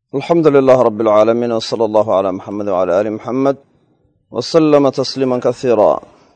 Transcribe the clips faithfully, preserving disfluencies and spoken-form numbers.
alxamdu lilaah rab alcaalamiin w sala allahu calaa muxamed wcala aali muxamed wa sallama tasliima kasiira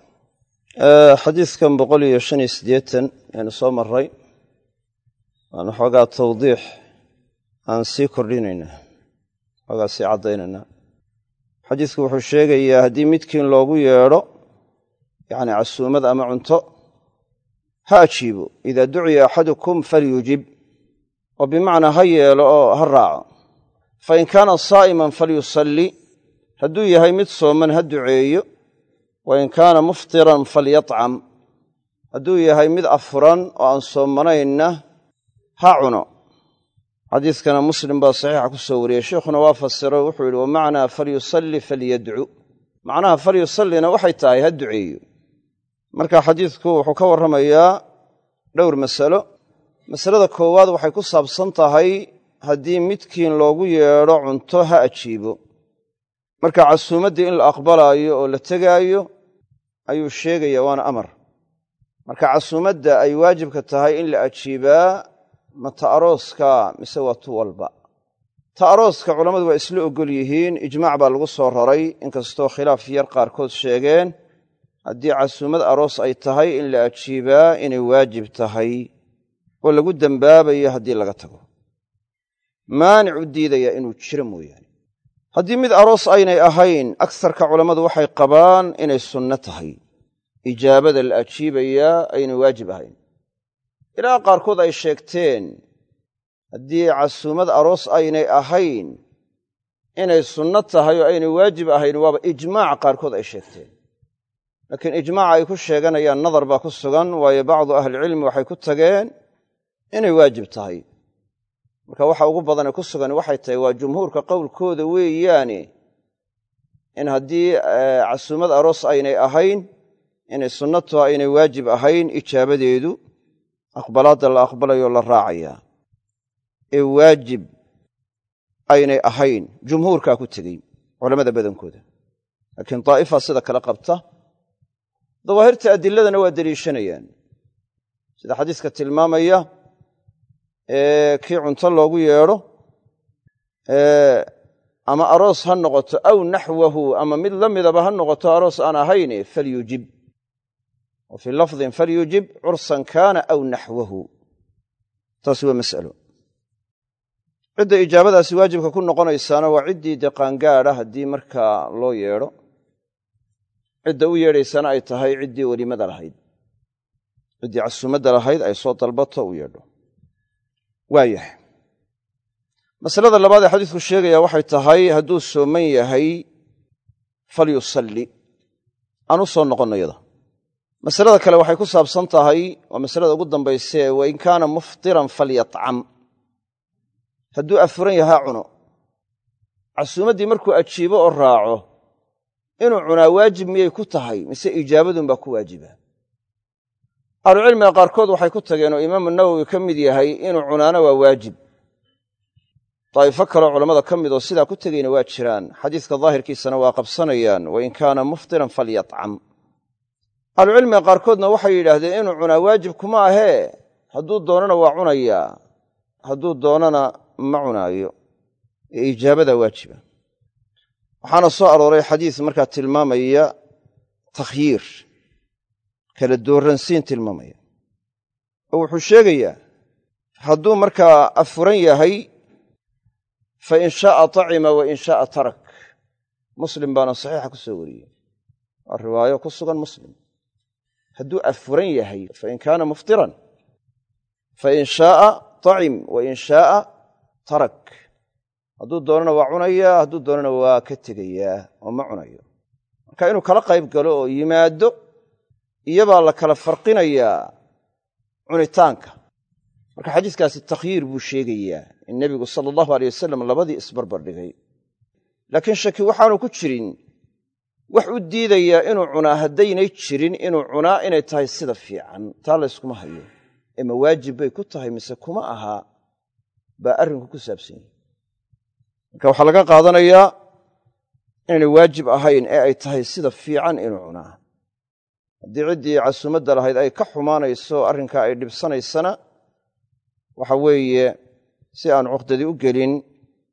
xadiidkan boqol iyo shan iyo siddeetan aynu soo maray waanu xoogaa tawdiix aan sii kordhinaynaa xoogaa sii caddaynaynaa xadiidku wuxuu sheegayaa haddii midkiin loogu yeedho yacni casuumad ama cunto ha ajiibo idaa duciya axadukum falyujib oo bimacnaa ha yeelo oo ha raaco fain kaana saa'iman falyusalli hadduu yahay mid sooman ha duceeyo wain kaana muftiran falyatcam hadduu yahay mid afuran oo aan soomanaynna ha cuno xadiidkana muslim baa saxiixa ku soo wariyey sheikhuna waa fasiro wuxuu yidhi wamacnaa falyusalli falyadcu macnaha falyusallina waxay tahay ha duceeyo marka xadiidku wuxuu ka warramayaa dhowr masalo masalada koowaad waxay ku saabsan tahay haddii midkiin loogu yeedho cunto ha ajiibo marka casuumaddii in la aqbalaayo oo la tegaayo ayuu sheegaya waana amar marka casuumadda ay waajibka tahay in la ajiibaa ma ta arooska mise waa tu walba ta arooska culammadu waa isla ogol yihiin ijmaac baa lagu soo raray inkastoo khilaaf yar qaarkood sheegeen haddii casuumad aroos ay tahay in la ajiibaa inay waajib tahay oo lagu dembaabayo haddii laga tago maanic u diidaya inuu jiro mooyaane haddii mid aroos aynay ahayn agsarka culammadu waxay qabaan inay sunno tahay ijaabada la ajiibayaa aynay waajib ahayn ilaa qaarkood ay sheegteen haddii casuumad aroos aynay ahayn inay sunno tahay oo aynay waajib ahayn waaba ijmaac qaarkood ay sheegteen laakiin ijmaaca ay ku sheeganayaan nadar baa ku sugan waayo bacdu ahlicilmi waxay ku tageen inay waajib tahay marka waxa ugu badane ku sugan waxay tahay waa jumhuurka qowlkooda weeyaane in haddii casuumad aroos aynay ahayn inay sunnatuha aynay waajib ahayn ijaabadeedu aqbalaadda la aqbalayo la raacayaa ee waajib aynay ahayn jumhuurkaa ku tegey culammada badankooda laakiin daa'ifa sida kale qabta dawaahirta adiladana waa deliishanayaan sida xadiiska tilmaamaya ee kii cunto loogu yeedho ama aroos ha noqoto aw naxwahu ama mid la midaba ha noqoto aroos aan ahayne falyujib wa fii lafdin falyujib cursan kaana aw naxwahu taasi waa mas'alo cidda ijaabadaasi waajibka ku noqonaysaana waa ciddii dee qaangaadha haddii markaa loo yeedho cidda u yeedhaysana ay tahay ciddii welimada lahayd ciddii casuumadda lahayd ay soo dalbato u yeedho waayahay masalada labaad ee xadiisku sheegaya waxay tahay hadduu sooman yahay falyusalli aan u soo noqonno yada masalada kale waxay ku saabsan tahay waa masalada ugu dambaysee wain kaana muftiran falyatcam hadduu afuran yahaa cuno casuumaddii markuu ajiibo oo raaco inuu cunaa waajib miyay ku tahay mise ijaabadunbaa ku waajiba ahlucilmiga qaarkood waxay ku tageen oo imaamu nawowi ka mid yahay inuu cunaana waa waajib daa'ifo kaleo culammada ka mid oo sidaa ku tegeyna waa jiraan xadiiska daahirkiisana waa qabsanayaan wain kaana muftiran falyatcam ahlucilmiga qaarkoodna waxay yidhaahdeen inuu cunaa waajib kuma ahee hadduu doonana waa cunayaa hadduu doonana ma cunaayo ee ijaabadaa waajiba waxaana soo arooray xadiis markaa tilmaamaya takhyiir kala dooransiin tilmaamaya oo wuxuu sheegayaa hadduu markaa afuran yahay fa in shaaa tacima wa in shaaa tarak muslim baana saxiixa ku soo wariyey waa riwaayo ku sugan muslim hadduu afuran yahay fain kaana muftiran fain shaaa tacim wa in shaaa tarak hadduu doonana waa cunayaa hadduu doonana waa ka tegayaa oo ma cunayo marka inuu kala qayb galo oo yimaado iyabaa la kala farqinayaa cunitaanka marka xadiiskaasi takhyiir buu sheegayaa in nebigu sala allahu aleyh wasalam labadii isbarbar dhigay laakiin shaki waxaanu ku jirin wax u diidayaa inuu cunaa haddaynay jirin inuu cunaa inay tahay sida fiican taa layskuma hayo ee ma waajib bay ku tahay mise kuma ahaa baa arrinku ku saabsan yahay marka waxaa laga qaadanayaa inaynay waajib ahayn ee ay tahay sida fiican inuu cunaa haddii ciddii casuumadda lahayd ay ka xumaanayso arrinkaa ay dhibsanaysana waxa weeye si aan cuqdadii u gelin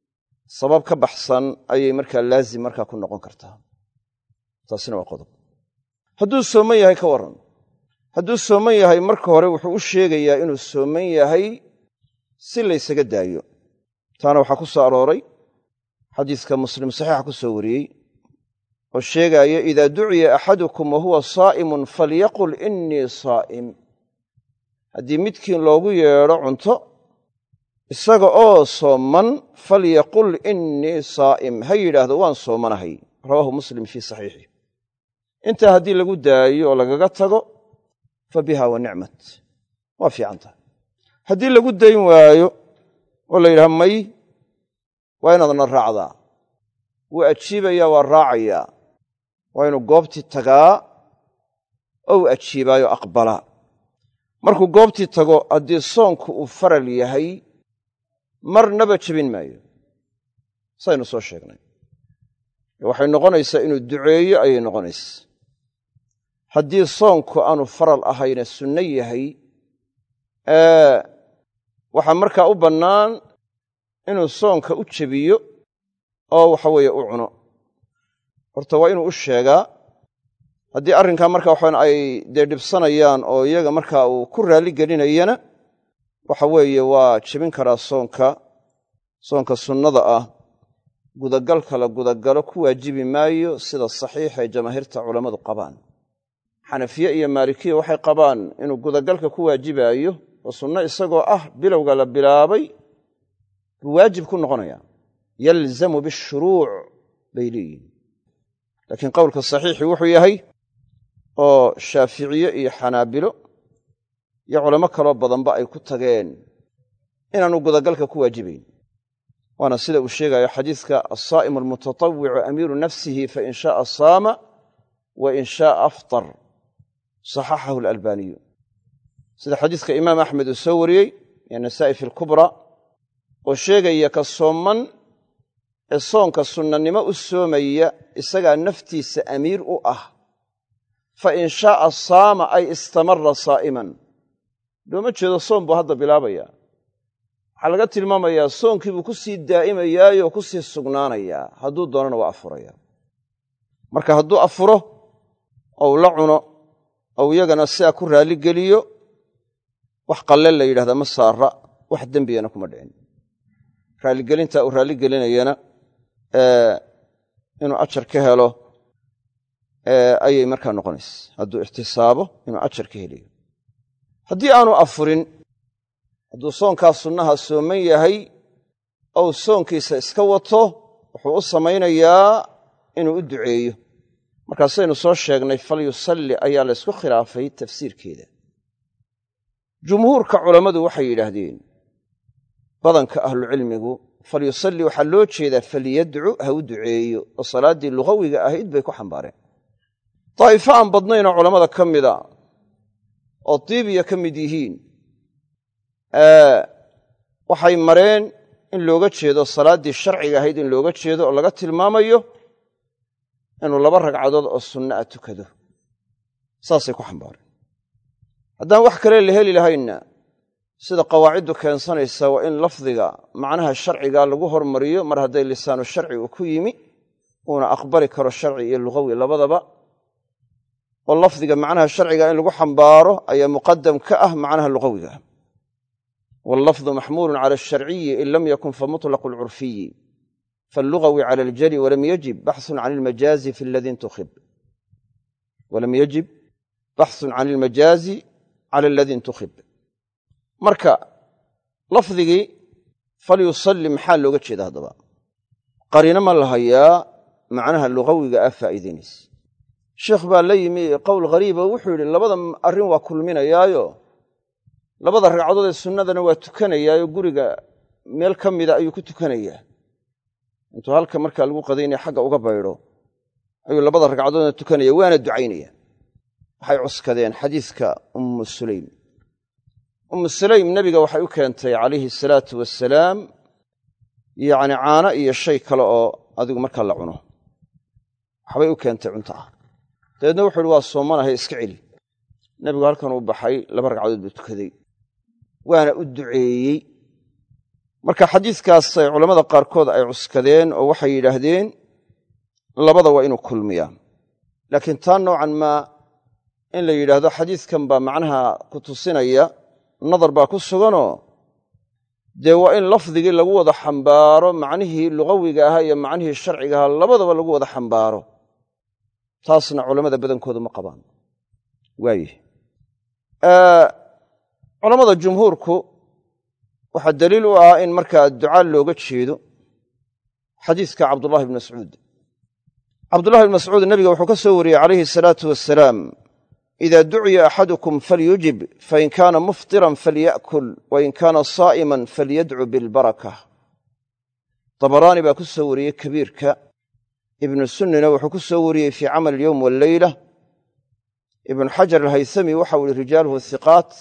sabab ka baxsan ayay markaa laazim markaa ku noqon kartaa. taasina waa qodob. hadduu sooman yahay ka warran. hadduu sooman yahay marka hore wuxuu u sheegayaa inuu sooman yahay si laysaga daayo. taana waxaa ku soo arooray xadiiska muslim saxiixa ku soo wariyey oo sheegaya idaa duciya axadukum wahuwa saa'imun falyaqul innii saa'im. haddii midkiin loogu yeedho cunto isaga oo sooman falyaqul innii saa'im, ha yidhaahdo waan soomanahay. rawaahu muslim fii saxiixih. intaa haddii lagu daayo oo lagaga tago fa biha wa nicmat, waa fiican tahay. haddii lagu dayn waayo oo la yidhaha may, waa inaadna raacdaa. wuu ajiibayaa, waa raacayaa. waa inuu goobtii tagaa oo uu ajiibaayo aqbalaa. markuu goobtii tago haddii soonku uu faral yahay marnaba jebin maayo, saynu soo sheegnay. waxay noqonaysaa inuu duceeyo ayay noqonaysaa. haddii soonku aanu faral ahayna sunno yahay, waxaa markaa u bannaan inuu soonka u jebiyo oo waxa weeye u cuno. horta waa inuu u sheegaa. haddii arrinkaa markaa waxaan ay dee dhibsanayaan oo iyaga markaa uu ku raalli gelinayana waxa weeye waa jebin karaa soonka. soonka sunnada ah gudagalka la gudagalo ku waajibi maayo sida saxiixa ee jamaahiirta culammadu qabaan. xanafiye iyo maalikiya waxay qabaan inuu gudagalka ku waajibaayo oo sunno isagoo ah bilowga la bilaabay buu waajib ku noqonaya. yalzamu bishuruuc bay leeyihin. laakiin qowlka saxiixi wuxuu yahay oo shaaficiye iyo xanaabilo iyo culamo kaloo badanba ay ku tageen inaanu gudagalka ku waajibayn. waana sida uu sheegayo xadiiska asaa'imu almutatawwicu amiiru nafsihi fain shaaa saama wa in shaaa aftar, saxaxahu alalbaaniyu. sida xadiiska imaam axmed uu soo wariyey iyo nasaa'i fi lkubra oo sheegaya ka sooman ee soonka sunnanimo u soomaya isagaa naftiisa amiir u ah. fa in shaaa saama ay istamara saa'iman. looma jeedo soon buu hadda bilaabaya. waxaa laga tilmaamayaa soonkii buu ku sii daa'imayaayoo ku sii sugnaanayaa. hadduu doonana waa afuraya. marka hadduu afuro ou la cuno ou iyagana sidaa ku raalligeliyo, wax qalle la yidhahdaa ma saara, wax dembigana kuma dhicin. raalligelintaa uu raalligelinayana inuu ajar ka helo ayay markaa noqonaysa. hadduu ixtisaabo inuu ajar ka helayo. haddii aanu afurin, hadduu soonkaa sunnaha sooman yahay ou soonkiisa iska wato, wuxuu u samaynayaa inuu u duceeyo. markaasaynu soo sheegnay falyusalli ayaa la ysku khilaafay tafsiirkeeda. jumhuurka culammadu waxay yidhaahdeen, badanka ahlucilmigu, falyusalli waxaa loo jeedaa falyadcu, ha u duceeyo, oo salaaddii lugawiga ahayd bay ku xambaareen. daa'ifo aan badnaynoo culammada ka mida oo diibiya ka mid yihiin waxay mareen in looga jeedo salaaddii sharciga ahayd in looga jeedo oo laga tilmaamayo inuu laba ragcadood oo sunna a tukado. saasay ku xambaareen. haddaan wax kale la heli lahaynna sida qawaaciddu keensanaysa waa in lafdiga macnaha sharciga lagu hormariyo mar hadday lisaanu sharci uu ku yimi uuna aqbali karo sharci iyo lugawi labadaba. oo lafdiga macnaha sharciga in lagu xambaaro ayaa muqadam ka ah macnaha lugawiga. wallafdu maxmuulun cala alsharciyi in lam yakun famutlaqu alcurfiyi faallugawi cala aljali walam yajib baxsun can ilmajaazi fi aladii intukhib. walam yajib baxsun can ilmajaazi cala aladii intukhib. marka lafdigii falyusalli maxaa looga jeeda haddaba? qariino ma la hayaa macnaha lugawiga ah faa'iidaynaysa. sheekh baa la yimi qowl ghariiba wuxuu yidhi labada arrin waa kulminayaayo labada ragcadood ee sunnadana waa tukanayaayo guriga meel ka mida ayuu ku tukanayaa. intuu halka markaa lagu qadaynaya xagga uga baydho ayuu labada ragcadoodna tukanaya, waana ducaynaya. waxay cuskadeen xadiiska ummu sulaym. ummu sulaym nebiga waxay u keentay calayhi salaatu wasalaam yacni caano iyo shay kale oo adigu markaa la cuno waxbay u keentay cunto ah. dabeedna wuxuu uhi waa soomanahay iska celi. nebigu halkan uu baxay laba ragcadood buu tukaday, waana u duceeyey marka xadiiskaas ay culamada qaarkood ay cuskadeen oo waxay yidhaahdeen labada waa inuu kulmiyaa laakiin taa noocan maa in la yidhaahdo xadiiskan baa macnaha ku tusinaya nadar baa ku suganoo dee waa in lafdigii lagu wada xambaaro macnihii lugawiga ahaa iyo macnihii sharciga ahaa labadaba lagu wada xambaaro taasna culammada badankoodu ma qabaan waaye culammada jumhuurku waxaa daliil u ah in markaa ducaa looga jeedo xadiiska cabdullahi bni mascuud cabdullahi bni mascuud nebiga wuxuu ka soo wariyey calayhi asalaatu wassalaam idaa duciya axadukum falyujib fain kaana muftiran falya'kul wain kaana saa'iman falyadcu bilbaraka dabaraani baa ku soo wariyey kabiirka ibnu sunnina wuxuu ku soo wariyey fii camal alyowm walleyla ibnu xajar alhaythami waxau yihi rijaaluhu hiqaat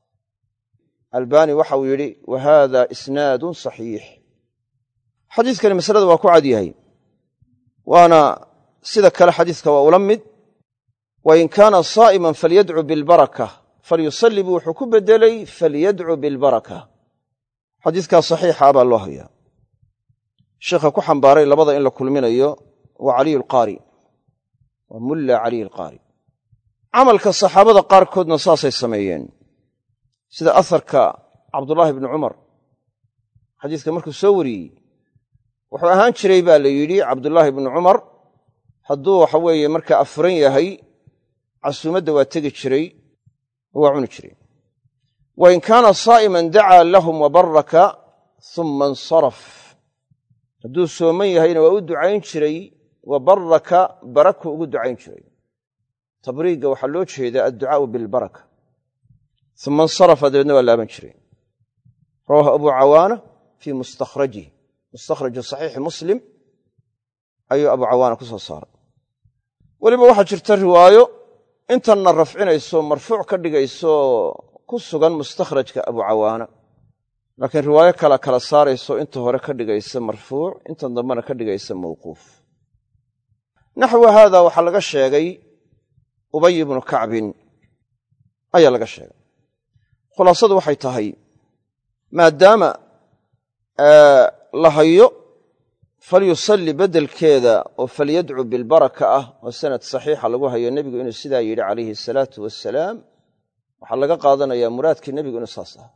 albani waxa uu yidhi wa haada isnaadun saxiix xadiiskani masalada waa ku cad yahay waana sida kale xadiiska waa ula mid wain kaana saa'iman falyadcu bilbaraka falyusalli buu wuxuu ku beddelay falyadcu bilbaraka xadiiskaa saxiixa baa loo hayaa sheekha ku xambaaray labada in la kulminayo waa caliy alqaari waa mulla caliy alqaari camalka saxaabada qaarkoodna saasay sameeyeen sida aharka cabdullaahi bni cumar xadiiska markuu soo wariyey wuxuu ahaan jiray baa la yidhi cabdullaahi bni cumar hadduu waxa weeye markaa afuran yahay casuumadda waa tegi jiray oo waa cuni jiray wain kaana saa'iman dacaa lahum wabaraka uma insaraf hadduu sooman yahayna waa u ducayn jiray wabaraka baraku ugu ducayn jiray tabriigga waxaa loo jeedaa adducaa'u bilbaraka uma insarafa dabeedna waa laaban jiray rawaahu abu cawaana fii mustakhrajihi mustakhraji saxiixi muslim ayuu abu cawaana ku soo saaray weliba waxaa jirta riwaayo intanna rafcinayso marfuuc ka dhigayso ku sugan mustakhrajka abu cawaana laakiin riwaayo kala kala saarayso inta hore ka dhigaysa marfuuc intan dambena ka dhigaysa mawquuf naxwa haada waxaa laga sheegay ubay ibnu kacbin ayaa laga sheegay khulaasadu waxay tahay maadaama la hayo falyusalli beddelkeeda oo falyadcu bilbaraka ah oo sanad saxiixa lagu hayo nebigu inuu sidaa yidhi calayhi asalaatu wassalaam waxaa laga qaadanayaa muraadkii nebigu inuu saas ah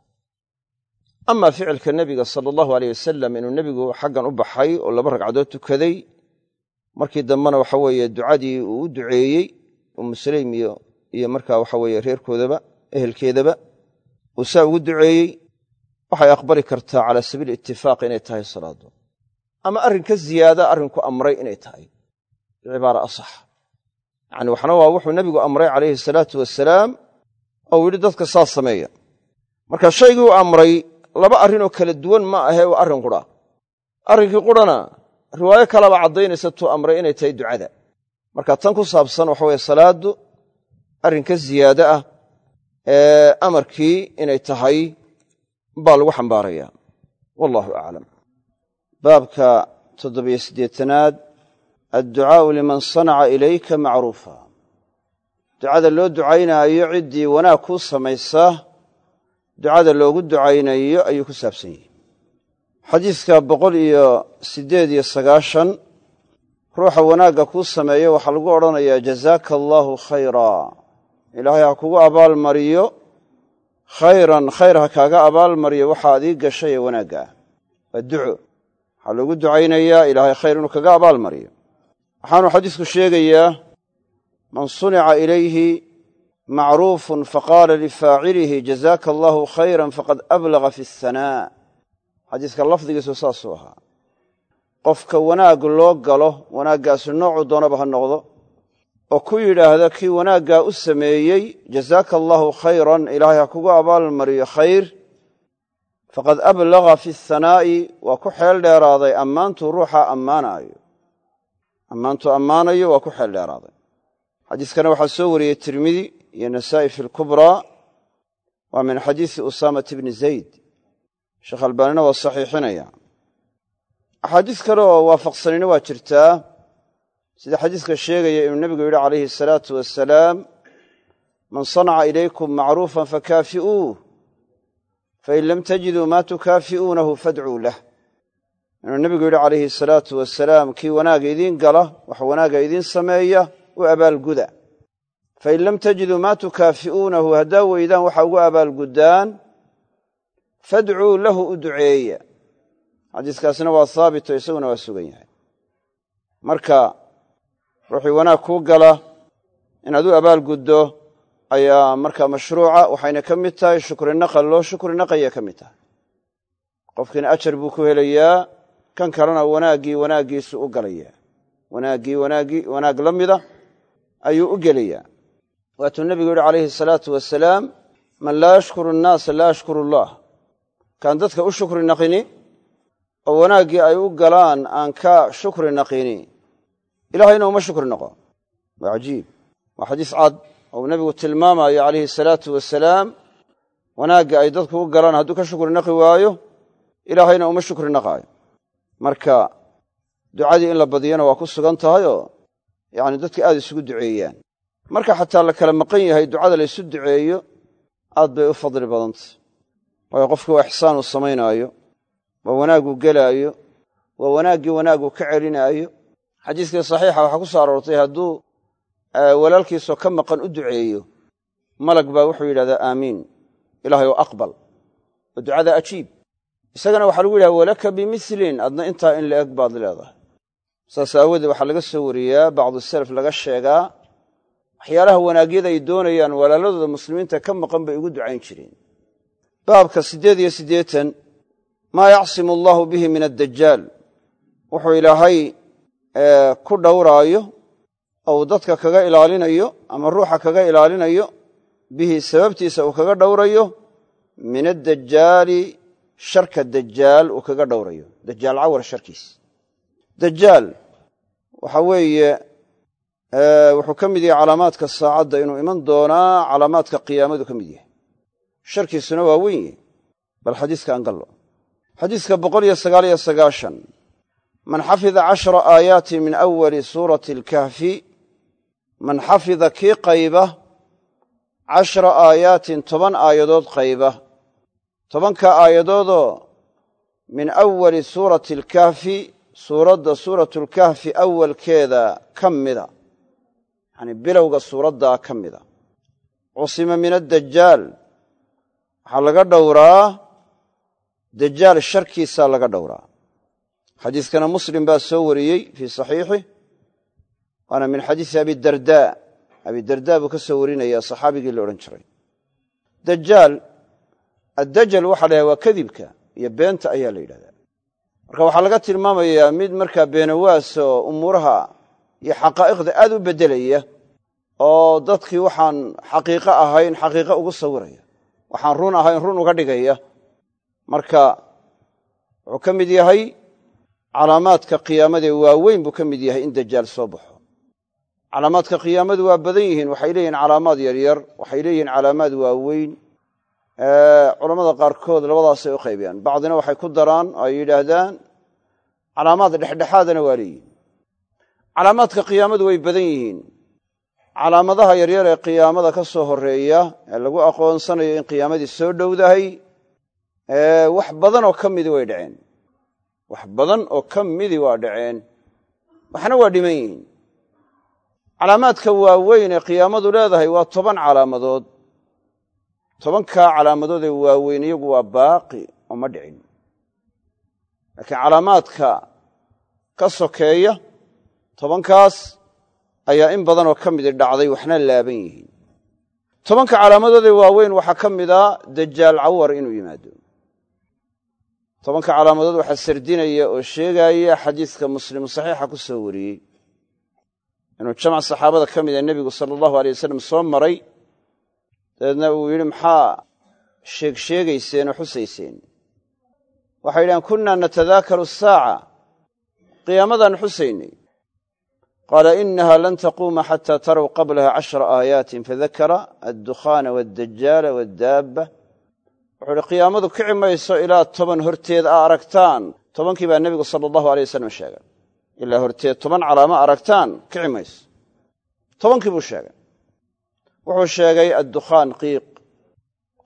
amaa ficilka nebiga sala allahu aleyh wasalam inuu nebigu xaggan u baxay oo laba ragcadood tukaday markii dambena waxa weeye ducadii uu u duceeyey ummu sulaym iyo iyo markaa waxa weeye reerkoodaba ehelkeedaba uu saa ugu duceeyey waxay aqbali kartaa calaa sabiili itifaaq inay tahay salaadu ama arrin ka ziyaada arrinku amray inay tahay bicibaara asax yacni waxna waa wuxuu nebigu amray calayhi asalaatu wasalaam ou yidhi dadka saas sameeya marka shaygii u amray laba arrinoo kala duwan ma ahee waa arrin qudha arrinkii qudhana riwaayo kalaba caddaynaysa tuu amray inay tahay ducada marka tan ku saabsan waxa weye salaaddu arrin ka ziyaado ah ee amarkii inay tahay baa lagu xambaarayaa wallahu aclam baabka toddobiyo siddeetanaad adducaa'u liman sanaca ilayka macruufa ducada loo ducaynaayo ciddii wanaag kuu samaysa ducada loogu ducaynayo ayuu ku saabsan yahay xadiiska boqol iyo siddeed iyo sagaashan ruuxa wanaagga kuu sameeyo waxaa lagu odhanayaa jazaaka allaahu khayraa ilaahay ha kugu abaalmariyo khayran khayr ha kaaga abaalmariyo waxaad ii gashay ee wanaagga ah waa duco waxaa loogu ducaynayaa ilaahay khayr inuu kaga abaalmariyo waxaanuu xadiisku sheegayaa man sunica ilayhi macruufun faqaala lifaacilihi jazaaka allaahu khayran faqad ablaga fi asanaa xadiiska lafdigiisu saasuu ahaa qofka wanaag loo galo wanaaggaasi noocuu doonaba ha noqdo oo ku yidhaahda kii wanaaggaa u sameeyey jazaaka allaahu khayran ilaahay ha kugu abaalmariyo khayr faqad ablaga fi asanaa'i waa ku xeel dheeraaday ammaantuu ruuxa ammaanaayo ammaantuu ammaanayo waa ku xeel dheeraaday xadiiskana waxaa soo wariyey tirmidi iyo nasaa'i fi lkubraa waa min xadiisi usaamata bni zayd sheekh albaanina waa saxiixinaya axaadiis kale oo waafaqsanina waa jirtaa sida xadiiska sheegaya inuu nebigu yidhi calayhi asalaatu wassalaam man sanaca ilaykum macruufan fakaafi'uuh fain lam tajiduu maa tukaafi'uunahu fadcuu lah inuu nebigu yidhi calayhi asalaatu wasalaam kii wanaaga idiin gala wax wanaaga idiin sameeya u abaalguda fain lam tajiduu maa tukaafi'uunahu haddaa weydaan waxa ugu abaalguddaan fadcuu lahu u duceeya xadiiskaasina waa haabito isaguna waa sugan yahay marka ruuxii wanaag kuu gala inaad u abaalguddo ayaa markaa mashruuca waxayna ka mid tahay shukrinaqal loo shukrinaqaya ka mid tahay qofkiina ajar buu ku helayaa kan kalena wanaaggii wanaaggiisu u galayaa wanaaggii wanaaggii wanaag la mida ayuu u gelayaa waatuu nebigu yidhi calayhi asalaatu wasalaam man laa yashkuru annaasa laa yashkuru allah kaan dadka u shukri naqini oo wanaaggii ay u galaan aan ka shukri naqini ilaahayna uma shukri naqo waa cajiib waa xadiis cad oo nebigu tilmaamayo calayhi asalaatu wasalaam wanaagga ay dadku u galaan hadduu ka shukri naqi waayo ilaahayna uma shukri naqaayo marka ducadii in la badiyana waa ku sugan tahayoo yacni dadka aad isugu duceeyaan marka xataa la kala maqan yahay ducada la ysu duceeyo aad bay u fadli badantay waayo qofku waa ixsaan uu samaynaayo waa wanaagguu gelaayo waa wanaaggii wanaagguu ka celinaayo xadiiskii saxiixa waxaa ku soo aroortay hadduu walaalkiisoo ka maqan u duceeyo malag baa wuxuu yidhahdaa aamiin ilaahay oo aqbal oo ducada ajiib isagana waxaa lagu yidhaha walaka bimilin adna intaa in la eg baad leedahay saas aawoodee waxaa laga soo wariyaa bacdu salaf laga sheegaa waxyaalaha wanaagyada ay doonayaan walaaladooda muslimiinta ka maqan bay ugu ducayn jireen baabka siddeed iyo siddeetan maa yacsimu allaahu bihi min addajaal wuxuu ilaahay ku dhowraayo ou dadka kaga ilaalinayo ama ruuxa kaga ilaalinayo bihi sababtiisa uu kaga dhowrayo min addajaali sharka dajaal uu kaga dhowrayo dajaal cawar sharkiisa dajaal waxa weeye wuxuu ka mid yahay calaamaadka saacadda inuu iman doonaa calaamaadka qiyaamadu ka mid yahay sharkiisuna waa weyn yahy bal xadiiska aan gallo xadiiska boqol iyo sagaal iyo sagaashan man xafida cashara aayaati min awali suurati alkahfi man xafida kii qayba cashara aayaatin toban aayadood qayba tobanka aayadoodoo min awali suurati alkahfi suuradda suuratulkahfi awalkeeda ka mida yacni bilowga suuraddaa ka mida cusima min addajaal waxaa laga dhowraa dajaal sharkiisaa laga dhowraa xadiiskana muslim baa soo wariyey fii saxiixih waana min xadiisi abidardaa abidardaa buu ka soo warinayaa saxaabigii la odhan jiray dajaal addajal waxaa la yidhaha waa kadibka iyo beenta ayaa la yidhahdaa marka waxaa laga tilmaamayaa mid markaa beenawaas oo umuuraha iyo xaqaa'iqda aad u beddelaya oo dadkii waxaan xaqiiqo ahayn xaqiiqo ugu sawiraya waxaan run ahayn run uga dhigaya marka wuxuu ka mid yahay calaamaadka qiyaamadee waaweyn buu ka mid yahay in dajaal soo baxo calaamaadka qiyaamadu waa badan yihiin waxay leeyihin calaamaad yaryar waxay leeyihiin calaamaad waaweyn culammada qaarkood labadaasay u qaybiyaan bacdina waxay ku daraan oo ay yidhaahdaan calaamaad dhexdhexaadana waa leeyihin calaamaadka qiyaamadu way badan yihiin calaamadaha yaryar ee qiyaamada ka soo horreeya ee lagu aqoonsanayo in qiyaamadii soo dhowdahay wax badan oo ka midi way dhaceen wax badan oo ka midi waa dhaceen waxna waa dhiman yihiin calaamaadka waaweyn ee qiyaamadu leedahay waa toban calaamadood tobankaa calaamadood ee waaweyn iyagu waa baaqi oo ma dhicin laakiin calaamaadka ka sokeeya tobankaas ayaa in badanoo ka midi dhacday waxna laaban yihiin tobanka calaamadood ee waaweyn waxaa ka mida dajaal cawar inuu yimaado tobanka calaamadood waxaa sardinaya oo sheegaya xadiiska muslim saxiixa ku soo wariyey inuu jamac saxaabada ka mida nebigu sala allahu alay wasalam soo maray dabeedna uu yidhi maxaa sheegsheegayseen oo xusayseen waxay yidhahaan kunnaa natadaakaru asaaca qiyaamadaan xusaynay qaala inaha lan taquuma xataa taraw qablaha cashra aayaatin fadakara addukhaana waaddajaala waaddaabba wuxuu idhi qiyaamadu kici mayso ilaa toban horteed a aragtaan tobankii baa nebigu sala allahu alay wasalam sheegay ilaa horteed toban calaamo aragtaan kici mayso tobankii buu sheegay wuxuu sheegay addukhaan qiiq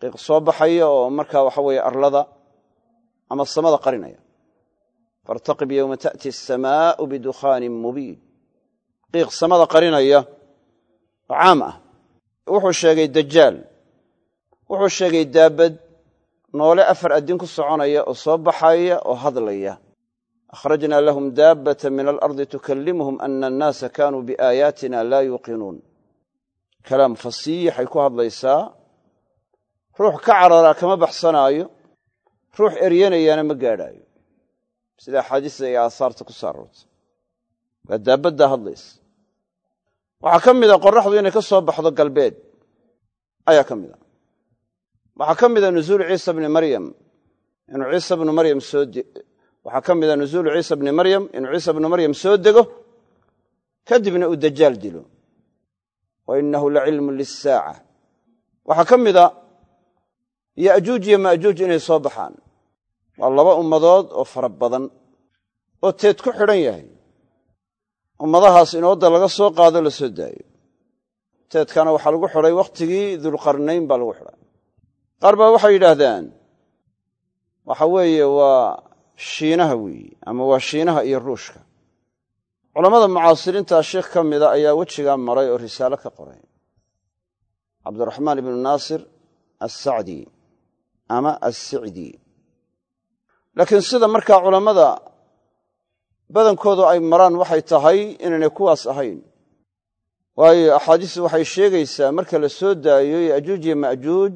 qiiq soo baxaya oo markaa waxa weeye arlada ama samada qarinaya fartaqib yowma ta'ti asamaa'u bidukhaanin mubiin qiiq samada qarinaya oo caam ah wuxuu sheegay dajaal wuxuu sheegay daabad noole afar addin ku soconaya oo soo baxaya oo hadlaya akhrajnaa lahum daabbata min alardi tukallimuhum ana annaasa kaanuu biaayaatina laa yuuqinuun kalaam fasiixay ku hadlaysaa ruux ka cararaa kama baxsanaayo ruux eryanayaana ma gaadhaayo sida axaadiista iyo aahaarta ku soo aroortay waa daabaddaa hadlaysa waxaa ka mida qorraxdu inay ka soo baxdo galbeed ayaa ka mida waxaa ka mida nuzuulu ciisa bni maryam inuu ciisa bnu maryam soo waxaa ka mida nuzuulu ciisa bni maryam inuu ciisa bnu maryam soo dego kadibna uu dajaal dilo wa innahu lacilmun lissaaca waxaa ka mida ya'juuj iyo ma'juuj inay soo baxaan waa laba ummadood oo fara badan oo teed ku xidhan yahay ummadahaas in wadda laga soo qaado la soo daayo teedkana waxaa lagu xidhay wakhtigii dulqarnayn baa lagu xidhay qaar baa waxay yidhaahdaan waxa weeye waa shiinaha weeye ama waa shiinaha iyo ruushka culammada mucaasiriintaa sheekh ka mida ayaa wejigaa maray oo risaalo ka qoray cabdiraxmaan ibnu naasir assacdi ama assicdi laakiin sida markaa culammada badankoodu ay maraan waxay tahay inaynay kuwaas ahayn waayo axaadiistu waxay sheegaysaa marka la soo daayo ya'juuj iyo ma'juuj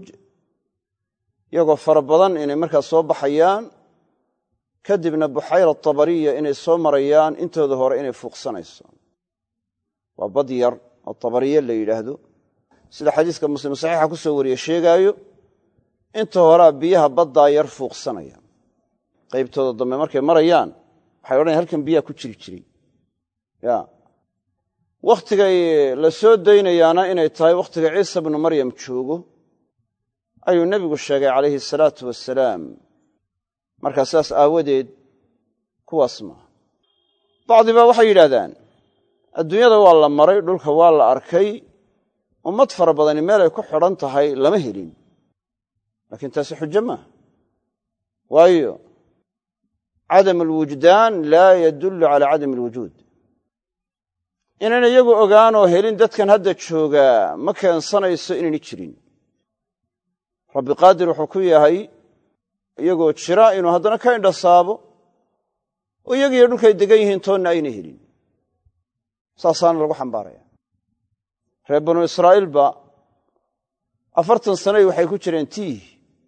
iyagoo fara badan inay markaa soo baxayaan kadibna buxayra tabariya inay soo marayaan intooda hore inay fuuqsanayso waa bad yar oo tabariye la yidhaahdo sida xadiiska muslim saxiixa ku soo wariye sheegaayo inta horea biyaha baddaa yar fuuqsanaya qaybtooda dambe markay marayaan waxay odhanayan halkan biyaha ku jiri jiray ya wakhtigay la soo daynayaana inay tahay wakhtiga ciisa bnu maryam joogo ayuu nebigu sheegay calayhi asalaatu wassalaam markaa saas aawadeed kuwaas maaha bacdi baa waxay yidhaahdaan adduunyada waa la maray dhulka waa la arkay ummad fara badani meel ay ku xidhan tahay lama helin laakiin taasi xujo maaha waayo cadam alwujdaan laa yadullu calaa cadami alwujuud inayna iyagu ogaanoo helin dadkan hadda joogaa ma keensanayso inayna jirin rabbi qaadir wuxuu ku yahay iyagoo jira inuu haddana ka indhasaabo oo iyagiiyo dhulkay degan yihiin toonna ayna helin saasaana lagu xambaaraya reer banu israa'iilba afartan sanay waxay ku jireen tiih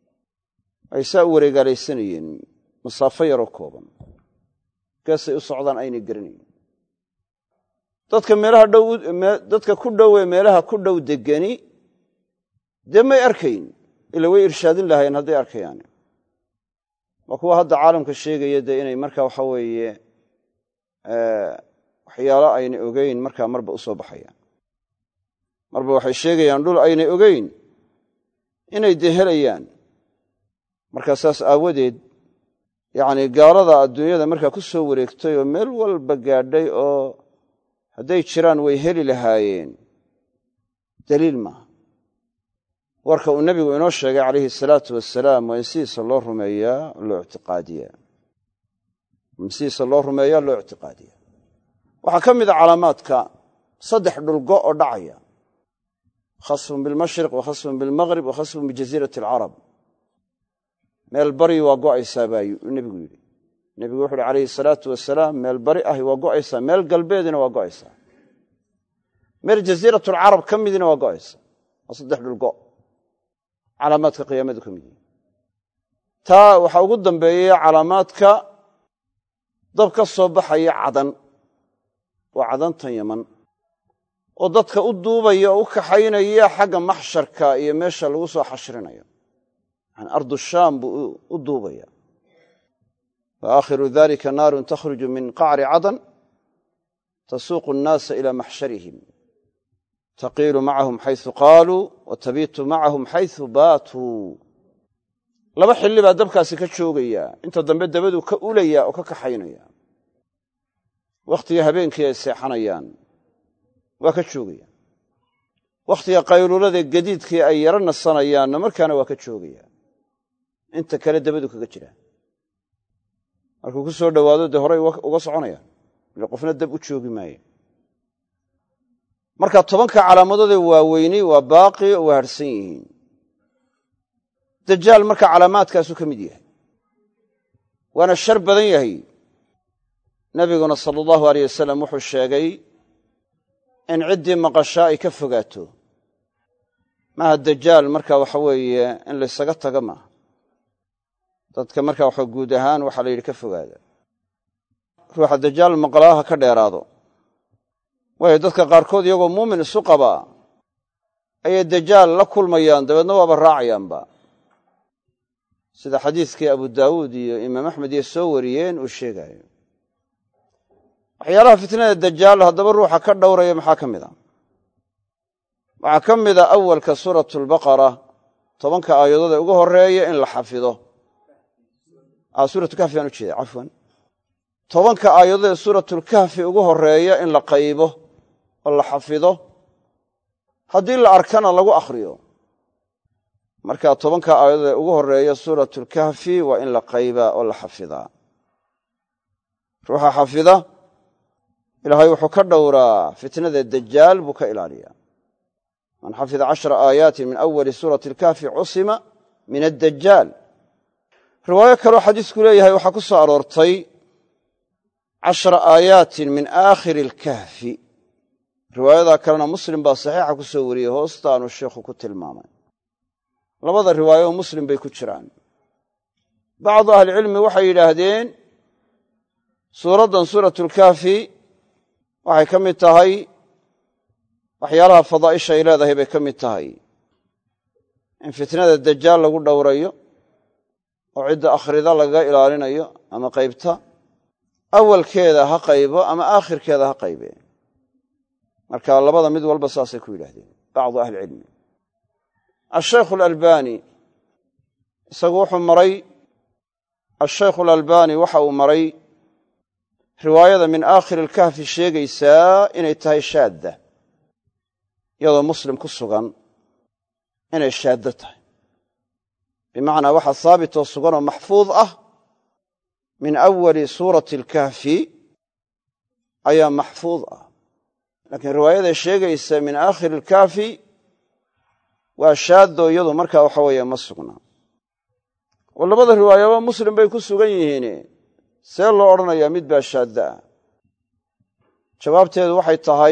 ay saa u wareegaalaysanayeen masaafo yaroo kooban geesay u socdaan aynay garanayn dadka meelaha dhow dadka ku dhowee meelaha ku dhow degani dee may arkayn ila way irshaadin lahaayeen hadday arkayaan waa kuwa hadda caalamka sheegaya dee inay markaa waxa weeye waxyaalo aynay ogeyn markaa marba u soo baxayaan marba waxay sheegayaan dhul aynay ogeyn inay dee helayaan markaa saas aawadeed yacni gaalada adduunyada markaa ku soo wareegtay oo meel walba gaadhay oo hadday jiraan way heli lahaayeen daliil maaha warka uu nebigu inoo sheegay calayhi asalaatu wassalaam waa in sidiisa loo rumeeyaa loo ictiqaadiyaa in sidiisa loo rumeeyaa loo ictiqaadiyaa waxaa ka mid a calaamaadka saddex dhulgo oo dhacaya khasfun bilmashriq wa khasfun bilmaghrib wa khasfun bijasiirati alcarab meel bari waa go'aysaa baayuu nebigu yidhi nebigu wuxu uhi calayhi asalaatu wasalaam meel bari ahi waa go'aysaa meel galbeedina waa go'aysaa meel jasiiratulcarab ka midina waa go'aysaa waa saddex dhulgo calaamaadka qiyaamadu ka mid yihin taa waxaa ugu dambeeya calaamaadka dab ka soo baxaya cadan waa cadantan yaman oo dadka u duubaya oo u kaxaynaya xagga maxsharka iyo meesha lagu soo xashrinayo yani ardu shaam buu u duubaya wa aakhiru dalika naarun takhruju min qacri cadan tasuuqu annaasa ilaa maxsharihim taqiilu macahum xaysu qaaluu wa tabiitu macahum xaysu baatuu laba xilli baa dabkaasi ka joogaya inta dambe dabaduu ka ulaya oo ka kaxaynaya wakhtiga habeenkii ay seexanayaan waa ka joogaya wakhtiga qayluulada gadiidkii ay yaro nasanayaanna markaana waa ka joogayaan inta kale dabadu kaga jiraan markuu ku soo dhowaado dee horay uga soconayaan ile qofna dab u joogi maayo marka tobanka calaamadoodee waaweyni waa baaqi oo waa harhsan yihiin dajaal marka calaamaadkaasuu ka mid yahay waana shar badan yahay nabiguna sala allahu aleyh wasalam wuxuu sheegay in ciddii maqashaa ay ka fogaato maaha dajaal marka waxa weeye in laysaga taga maaha dadka marka waxa guud ahaan waxaa la yidhi ka fogaada ruuxa dajaal maqlaaha ka dheeraado waayo dadka qaarkood iyagoo muumin isu qabaa ayay dajaal la kulmayaan dabeedna waaba raacayaanba sida xadiiskii abu daawuud iyo imaam axmed iyo soo wariyeen uu sheegaayo waxyaalaha fitnada dajaal haddaba ruuxa ka dhowraya maxaa ka mid a waxaa ka mid a awalka suuratulbaqara tobanka aayadood ee ugu horreeya in la xafido suuratulkahfi aan u jeeda cafwan tobanka aayadood ee suuratulkahfi ugu horreeya in la qaybo oo la xafido haddii la arkana lagu akhriyo marka tobanka aayadood ee ugu horreeya suuratulkahfi waa in la qaybaa oo la xafidaa ruuxa xafida ilaahay wuxuu ka dhowraa fitnada dajaal buu ka ilaaliyaa man xafida cashra aayaatin min awali suurati alkahfi cusima min addajaal riwaayo kaloo xadiisku leeyahay waxaa ku soo aroortay cashra aayaatin min aakhiri alkahfi riwaayadaa kalena muslim baa saxiixa ku soo wariyey hoostaanu sheikhu ku tilmaamay labada riwaayo muslim bay ku jiraan bacdu ahlicilmi waxay yidhaahdeen suuraddan suuratulkahfi waxay ka mid tahay waxyaalaha fadaa'isha ay leedahay bay ka mid tahay in fitnada dajaal lagu dhowrayo oo cidda akhrida lagaga ilaalinayo ama qaybta awalkeeda ha qaybo ama aakhirkeeda ha qaybe marka labada mid walba saasay ku yidhaahdeen bacdu ahlicilmi ashaykhu alalbani isagu wuxuu maray ashaykhu alalbani waxa uu maray riwaayada min aakhiri alkahfi sheegaysaa inay tahay shaadda iyadoo muslim ku sugan inay shaaddo tahay bimacnaa waxa haabitoo suganoo maxfuud ah min awali suurati alkahfi ayaa maxfuud ah laakiin riwaayada sheegaysa min aakhiri alkahfi waa shaaddo iyadu markaa waxa weeye ma sugna oo labada riwaayaba muslim bay ku sugan yihiin see loo odhanayaa mid baa shaadda ah jawaabteedu waxay tahay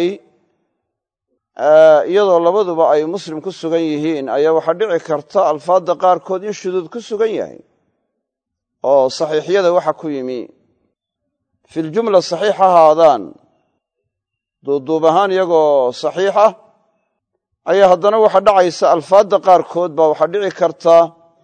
iyadoo labaduba ay muslim ku sugan yihiin ayaa waxaa dhici karta alfaadda qaarkood in shuduud ku sugan yahay oo saxiixyada waxa ku yimi filjumla saxiix ahaadaan duuduub ahaan iyagoo saxiix ah ayaa haddana waxa dhacaysa alfaadda qaarkood baa waxaa dhici karta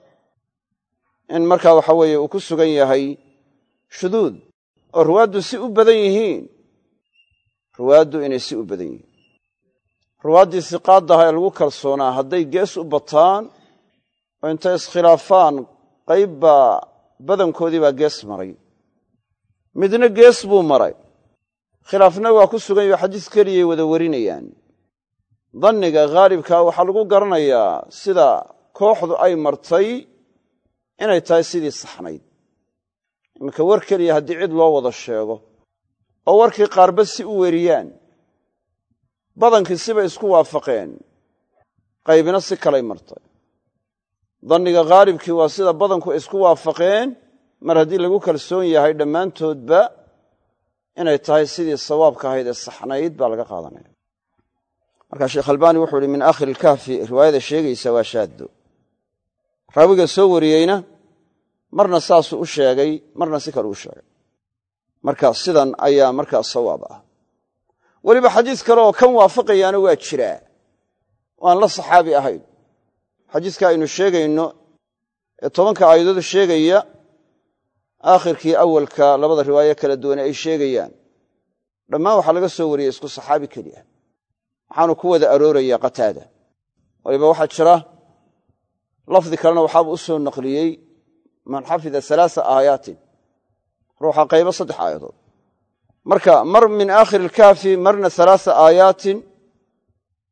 in markaa waxa weeye uu ku sugan yahay shuduud oo ruwaaddu si u badan yihiin ruwaaddu inay si u badan yihiin ruwaaddii siqaaddaha ee lagu kalsoonaa hadday gees u bataan oo intay iskhilaafaan qaybbaa badankoodii baa gees maray midna gees buu maray khilaafna waa ku sugan yaho xadiis keliyay wada warinayaan danniga khaalibkaa waxaa lagu garanayaa sida kooxdu ay martay inay tahay sidii saxnayd iminka war keliya haddii cid loo wada sheego oo warkii qaarba si u weriyaan badankii sibay isku waafaqeen qaybina si kalay martay danniga khaalibkii waa sida badanku ay isku waafaqeen mar haddii lagu kalsoon yahay dhammaantoodba inay tahay sidii sawaabka ahayd ee saxnayd baa laga qaadanaya markaa sheekh albaani wuxuu ihi min aakhiri alkahfi riwaayada sheegaysa waa shaaddo raawiga soo wariyeyna marna saasuu u sheegay marna si kale u sheegay marka sidan ayaa markaa sawaab ah weliba xadiis kale oo kan waafaqayaana waa jiraa oo aan la saxaabi ahayn xadiiska aynu sheegayno ee tobanka aayadoodu sheegaya aakhirkii awalka labada riwaayo kala duwane ay sheegayaan dhammaan waxaa laga soo wariyey isku saxaabi keli ah waxaanu ku wada aroorayaa qataada waliba waxaa jira lafdi kalena waxaaba u soo naqliyey man xafida alaaa aayaatin ruuxa qaybo saddex aayadood marka mar min aakhiri alkaafi marna alaaa aayaatin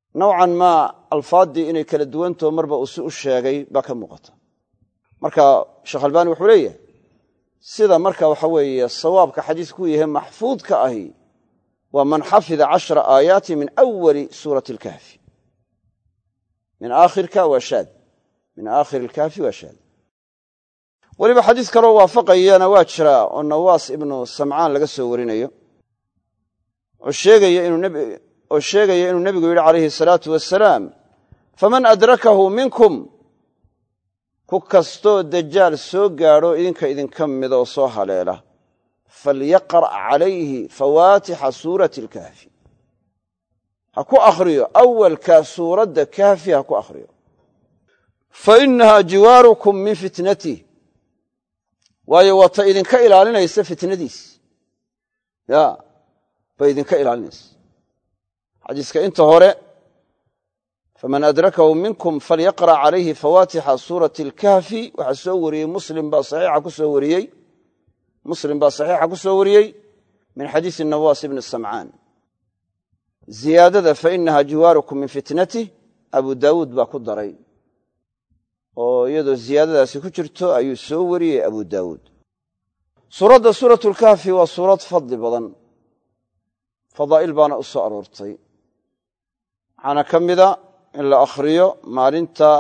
nawcan ma alfaadii inay kala duwanto marba uu si u sheegay baa ka muuqata marka sheekh albani wuxuu leeyahay sida marka waxa weeye sawaabka xadiisku yahay mahfuudka ahi wa man xafida cashra aayaati min awwali suurati al-kahfi min aakhirka wa shaad min aakhir al-kahfi wa shaad waliba xadiis kale oo waafaqayana waa jira oo Nawaas ibn Sam'aan laga soo warinayo oo sheegaya inuu nabi oo sheegaya inuu nabigu yiri calayhi salaatu wassalaam faman adrakahu minkum ku kasto dajaal soo gaaro idinka idinka mid oo soo haleela falyaqra calayhi fawaatiha suurati al-kahfi ha ku akhriyo awwalka suurada kahfi ha ku akhriyo fa innaha jiwaarukum min fitnatihi waayo wata idinka ilaalinaysa fitnadiis ya ba idinka ilaalinaysa xadiiska inta hore faman adrakahu minkum falyaqra calayhi fawaatiha suurati al-kahfi waxa soo wariyay muslim ba saxiixa ku soo wariyay muslim ba saxiixa ku soo wariyay min xadiis an-Nawaas ibn Sam'aan ziyaadada fa innaha jiwaarukum min fitnatihi Abu Daawud ba ku daray oo iyadoo ziyaadadaasi ku jirto ayuu soo wariyay Abu Daawud suurada suuratul kahfi waa suurad fadli badan fadaa'il baana u soo aroortay waxaana ka mida in la akhriyo maalinta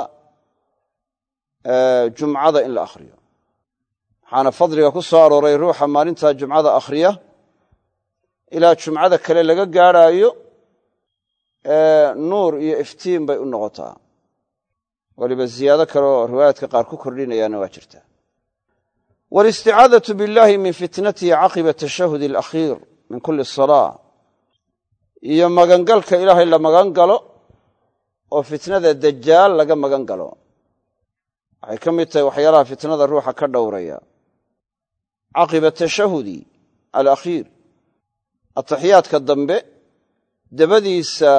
jumcada in la akhriyo waxaana fadliga ku soo arooray ruuxa maalinta jumcada akhriya ilaa jumcada kale laga gaaraayo nuur iyo iftiin bay u noqotaa waliba ziyaado kale oo riwaayaadka qaar ku kordhinayaana waa jirtaa walisticaadatu billahi min fitnatihi caqiba tashahud alakhiir min kulli salaa iyo magangalka ilaahay la magan galo oo fitnada dajaal laga magan galo waxay ka mid tahay waxyaalaha fitnada ruuxa ka dhowraya caqiba tashahudi alakhiir ataxiyaadka dambe dabadiisa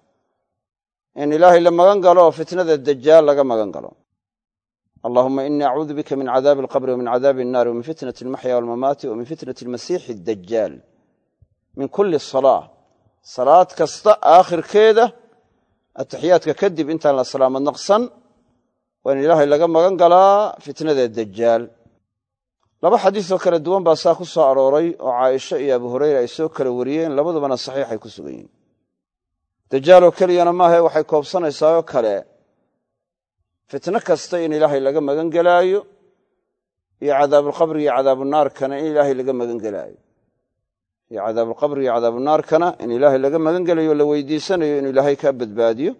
in ilaahay la magan galo oo fitnada dajaal laga magan galo allahumma inni a'uudhu bika min cadaabi alqabri wa min cadaabi an-naar wa min fitnati al-mahya wal-mamaati wa min fitnati al-masiih ad-dajjal min kulli salaah salaad kasta aakhirkeeda ataxiyaadka kadib intaan la salaamad naqsan waa in ilaahay laga magan galaa fitnada dajaal laba xadiis oo kala duwan baa saa ku soo arooray oo Caaisha iyo Abu Hurayra ay soo kala wariyeen labadubana saxiix ay ku sugan yihiin dajaal oo kaliyana maaha waxay koobsanaysaa oo kale fitna kasta in ilaahay laga magan galaayo iyo cadaabul qabri iyo cadaabun naarkana in ilaahay laga magan galaayo iyo cadaabul qabri iyo cadaabun naarkana in ilaahay laga magan galayo la weydiisanayo in ilaahay ka badbaadiyo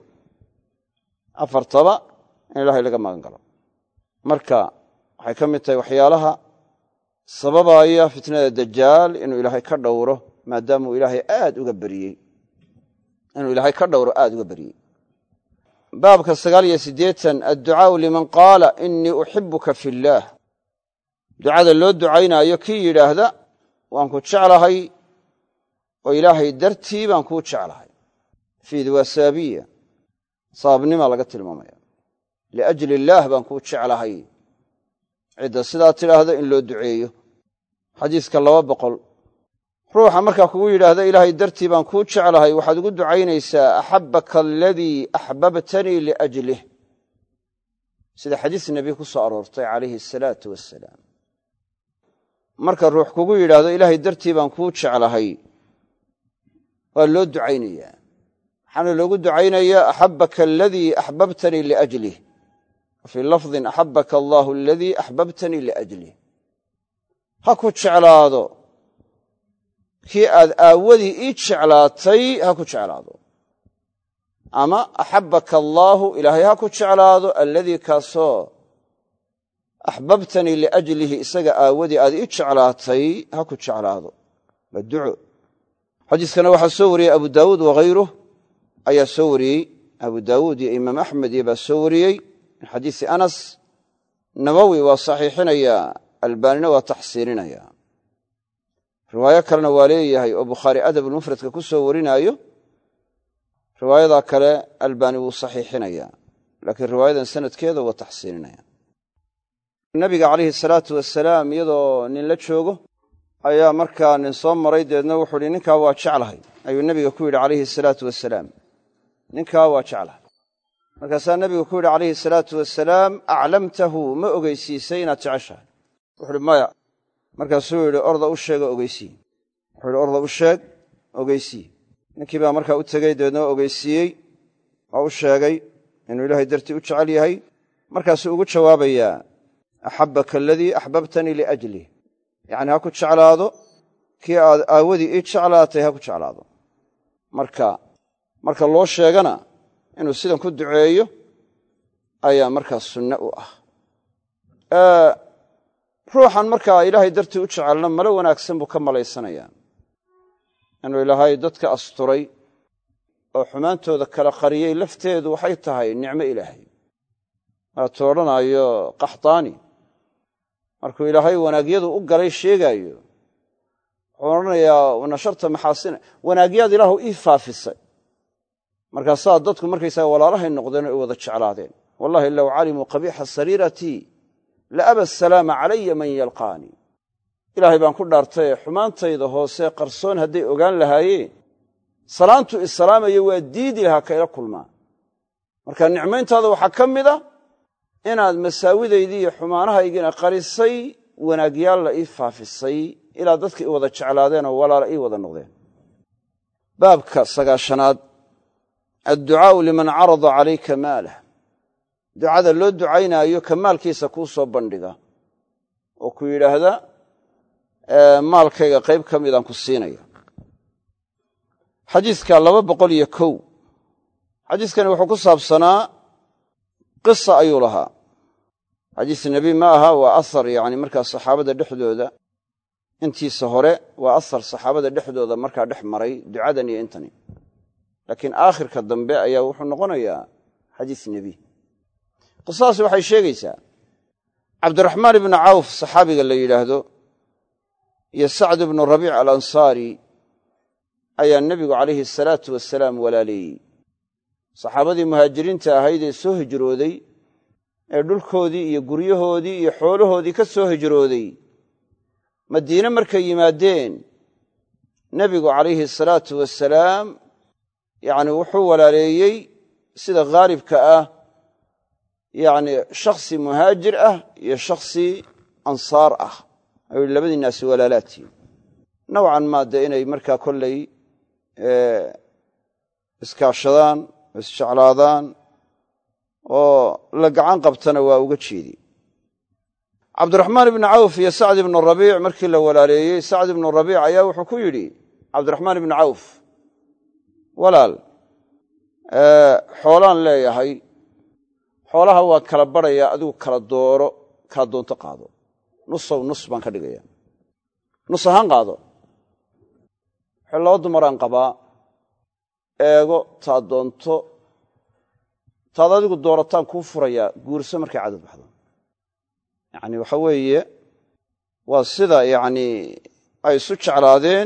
afartaba in ilaahay laga magan galo marka waxay ka mid tahay waxyaalaha sababaya fitnada dajaal inuu ilaahay ka dhowro maadaama uu ilaahay aad uga bariyey inuu ilaahay ka dhowro aad uga bariyey baabka sagaal iyo siddeetan adducaau liman qaala innii uxibuka fi illaah ducada loo ducaynaayo kii yidhaahda waan ku jeclahay oo ilaahay dartii baan kuu jeclahay fiid waa saabiya sababnima laga tilmaamaya liajli illaah baan kuu jeclahay cidda sidaa tidhaahda in loo duceeyo xadiiska laba boqol ruuxa markaa kugu yidhaahda ilaahay dartii baan kuu jeclahay waxaad ugu ducaynaysaa axabbaka aladii axbabtanii liajlih sida xadiis nebi ku soo aroortay calayhi asalaatu wassalaam marka ruux kugu yidhaahdo ilaahay dartii baan kuu jeclahay waa loo ducaynayaa waxaana loogu ducaynayaa axabbaka aladii axbabtanii liajlih fii lafdin axabbaka allaahu aladii axbabtanii liajlih ha ku jeclaado kii aad aawadii ii jeclaatay ha ku jeclaado ama axabbaka allaahu ilaahay ha ku jeclaado alladii kaasoo axbabtanii liajlihi isaga aawadii aad ii jeclaatay ha ku jeclaado waa duco xadiiskana waxaa soo wariyey abu daawuud waghayruh ayaa soo wariyey abu daawuud iyo imaam axmed iyo baa soo wariyey min xadiisi anas nawowi waa saxiixinayaa albaanina waa taxsiininaya riwaayo kalena waa leeyahay oo bukhaari adabulmufradka ku soo warinaayo riwaayadaa kale albaani wuu saxiixinayaa laakiin riwaayadan sanadkeeda waa taxsiininaya nabiga calayhi salaatu wasalaam iyadoo nin la joogo ayaa markaa nin soo maray deedna wuxuu hi ninkaa waa jeclahay ayuu nebiga ku yidhi calayhi salaatu wasalaam ninkaa waa jeclahay markaasaa nebigu ku yidhi calayhi salaatu wasalaam aclamtahu ma ogeysiisay inaad jeceshahay wuxu uhi maya markaasuu yidhi orda u sheeg oo ogeysii wuxuu yidhi orda u sheeg ogeysii ninkii baa markaa u tegey dabeedna waa ogeysiiyey waa u sheegay inuu ilaahay dartii u jecel yahay markaasuu ugu jawaabayaa axabbaka aladii axbabtanii liajlih yacni ha ku jeclaado kii aad aawadii ii jeclaatay ha ku jeclaado marka marka loo sheegana inuu sidan ku duceeyo ayaa markaa sunne u ah ruuxan markaa ilaahay dartii u jecelna malo wanaagsan buu ka malaysanayaa inuu ilaahay dadka asturay oo xumaantooda kala qariyey lafteedu waxay tahay nicmo ilaahay waatuu odhanaayo qaxtaani markuu ilaahay wanaagyadu u galay sheegaayo wuxuu odhanayaa nasharta maxaasina wanaagyaad ilaahu ii faafisay markaasaa dadku markaysaga walaalahay noqdeen oo ay wada jeclaadeen wallahi low calimuu qabiixa sariiratii la aba asalaama calaya man yalqaanii ilaahay baan ku dhaartaye xumaantayda hoose qarsoon hadday ogaan lahaayeen salaantu isalaamayo waa diidi lahaa ka ila kulmaa marka nicmayntaada waxaa ka mid a inaad masaawidaydii iyo xumaanahaygiina qarisay wanaagyaalla ii faafisay ilaa dadka i wada jeclaadeen oo walaala ii wada noqdeen baabka sagaashanaad adducaa'u liman carada calayka maalah ducada loo ducaynaayo ka maalkiisa kuu soo bandhiga oo ku yidhaahda maalkayga qayb ka midaan ku siinaya xadiiska laba boqol iyo kow xadiiskani wuxuu ku saabsanaa qisa ayuu lahaa xadiis nebi ma aha waa ahar yani markaa saxaabada dhexdooda intiisa hore waa ahar saxaabada dhexdooda markaa dhex maray ducadan iyo intani laakiin aakhirka dambe ayaa wuxuu noqonayaa xadiis nebi qisadaasi waxay sheegaysaa cabdiraxmaan ibnu cawf saxaabiga la yidhaahdo iyo sacd ibnu rabiic alansaari ayaa nebigu calayhi asalaatu wasalaam walaaleeyey saxaabadii muhaajiriinta ahayd ee soo hijrooday ee dhulkoodii iyo guryahoodii iyo xoolahoodii ka soo hijrooday madiine markay yimaadeen nebigu calayhi asalaatu wasalaam yacni wuxuu walaaleeyey sida khaalibka ah yacni shakhsi muhaajir ah iyo shakhsi ansaar ah ayuu yihi labadii naasi walaalaadtii nowcan maa dee inay markaa kollay iskaashadaan oo isjeclaadaan oo la gacan qabtana waa uga jeedi cabdiraxmaan ibnu cawf iyo sacd ibnu rabiic markii la walaaleeyey sacd ibnu rabiic ayaa wuxuu ku yidhi cabdiraxmaan ibnu cawf walaal xoolaan leeyahay xoolaha waa kala badhayaa adigu kala dooro kaa doonto qaado nusow nus baan ka dhigaya nus ahaan qaado waxay laba dumaraan qabaa eego taad doonto taad adigu doorataan kuu furayaa guurso markay cadad baxdo yacni waxa weeye waa sida yacni ay isu jeclaadeen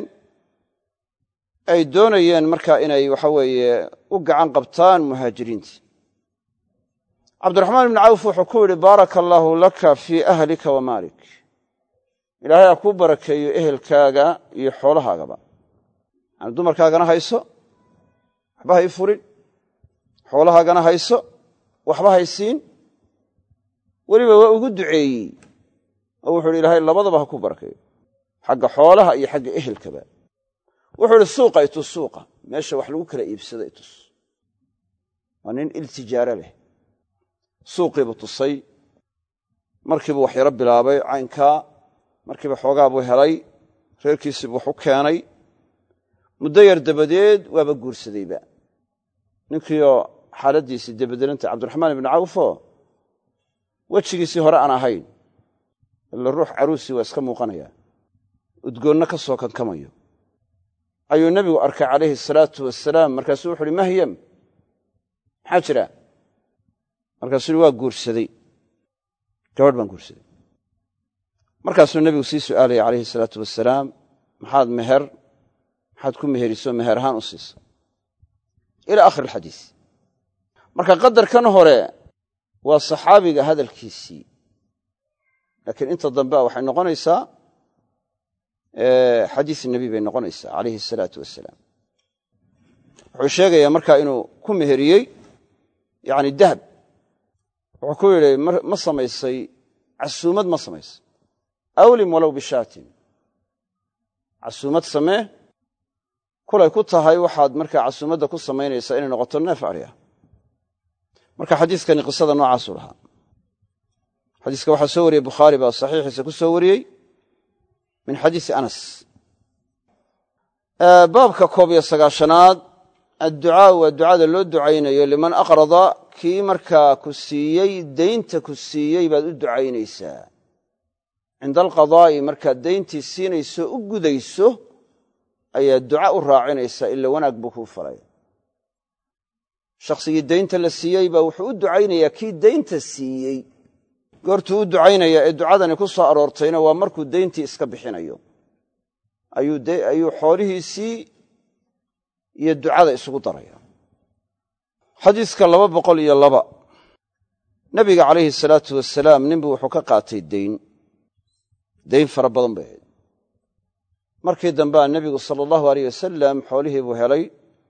ay doonayeen markaa inay waxa weeye u gacan qabtaan muhaajiriintii cabdiraxmaan ibnu cawf wuxuu ku yidhi baaraka allaahu laka fii ahlika wa maalik ilaahay ha kuu barakeeyo ehelkaaga iyo xoolahaagaba yani dumarkaagana hayso waxba hay furin xoolahaagana hayso waxba haysiin weliba waa ugu duceeyey oo wuxuu yidhi ilaahay labadaba ha ku barakeeyo xagga xoolaha iyo xagga ehelkaba wuxuu idhi suuqa itus suuqa meesha wax lagu kala iibsada itus waa nin iltijaaro leh suuqiibuu tusay markiibuu wax yaro bilaabay caynkaa markiiba xoogaa buu helay reerkiisiibuu wax u keenay muddo yar dabadeed waaba guursadayba ninkiioo xaaladdiisii dabadelanta cabdiraxmaan ibnu cawfoo wejigiisii hore aan ahayn ila ruux caruusii waa iska muuqanayaa udgoonna ka soo kankamayo ayuu nebigu arkay calayhi asalaatu wasalaam markaasuu wuxu uhi mahyam maxaa jira markaasuu uhi waa guursaday gabadh baan guursaday markaasuu nebigu sii su'aalayay calayhi asalaatu wasalaam maxaad meher maxaad ku meheriso meher ahaan u siisa ilaa akhir alxadiis marka qadarkan hore waa saxaabiga hadalkiisii laakiin inta dambe waxay noqonaysaa xadiis nebi bay noqonaysaa calayhi asalaatu wasalaam wuxuu sheegayaa markaa inuu ku meheriyey yani dahab wuxuu ku yidhi ma samaysay casuumad ma samaysay awlim walow bishaatin casuumad samee kulay ku tahay waxaad markaa casuumadda ku samaynaysaa inay noqoto neef arya marka xadiiskani qisada noocaasuu lahaa xadiiska waxaa soo wariyey bukhaari baa saxiixiisa ku soo wariyey min xadiisi anas baabka koob iyo sagaashanaad adducaau waa ducada loo ducaynayo liman aqrada kii markaa ku siiyey daynta ku siiyey baad u ducaynaysaa cinda alqadaa'i markaad dayntii siinayso u gudayso ayaa duca u raacinaysaa ila wanaag buu kuu falay shakhsigii daynta la siiyey baa wuxuu u ducaynayaa kii daynta siiyey goortuu u ducaynaya ee ducadani ku soo aroortayna waa markuu dayntii iska bixinayo ayuu xoolihiisii iyo ducada isugu daraya xadiiska laba boqol iyo laba nabiga calayhi salaatu wasalaam ninbuu wuxuu ka qaatay dayn dayn fara badan bay ahayd markii dambea nebigu sala allahu aleyh wasalam xoolihii buu helay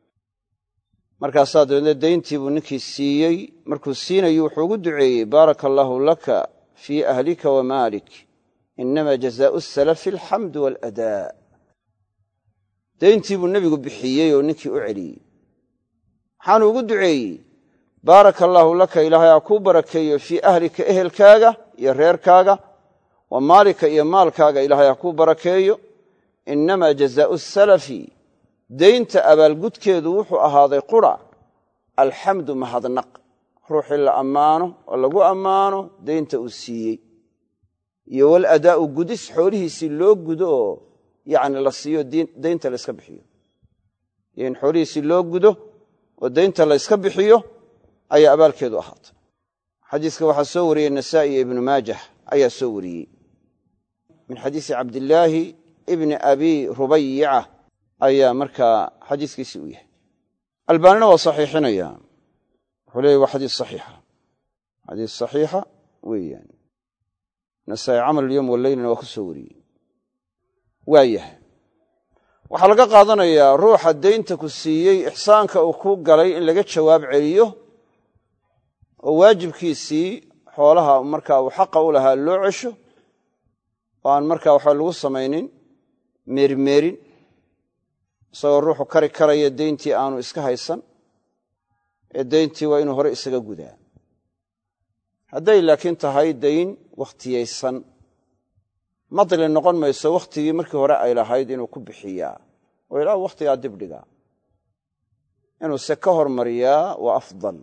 markaasaa dabeedna dayntii buu ninkii siiyey markuu siinayu wuxuu ugu duceeyey baaraka allaahu laka fii ahlika wa maalik inama jazaau salafi alxamdu waaladaa dayntii buu nebigu bixiyey oo ninkii u celiyey maxaanu ugu duceeyey baaraka allaahu laka ilaahay ha kuu barakeeyo fii ahlika ehelkaaga iyo reerkaaga wa maalika iyo maalkaaga ilaahay ha kuu barakeeyo innamaa jazaau salafi daynta abaalgudkeedu wuxuu ahaaday qura alxamdu mahadnaq ruuxii la ammaano oo lagu ammaano daynta uu siiyey iyo waladaa'u gudis xoolihiisii loo gudo oo yacni la siiyo daynta la yska bixiyo iyo in xoolihiisii loo gudo oo daynta la yska bixiyo ayaa abaalkeedu ahaatay xadiiska waxaa soo wariyey nasaa'i iyo ibnu maajah ayaa soo wariyey min xadiisi cabdillaahi ibni abi rubayica ayaa markaa xadiiskiisii u yahay albaanina waa saxiixinaya wuxuu leeyay waa xadiis saxiixa xadiis saxiixa weeyaan nasaa'i camal alyowm waleylina waa ku soo wariyey waa yahay waxaa laga qaadanayaa ruuxa daynta ku siiyey ixsaanka uu ku galay in laga jawaab celiyo oo waajibkiisii xoolaha markaa uu xaqa u lahaa loo cesho oo aan markaa waxba lagu samaynin meerimeerin isagoo ruuxu kari karaya dayntii aanu iska haysan ee dayntii waa inuu hore isaga gudaa hadday laakiin tahay dayn wakhtiyaysan madli noqon mayso wakhtigii markii hore ay lahayd inuu ku bixiyaa oo ilaa wakhtigaa dibdhigaa inuu se ka hormariyaa waa afdal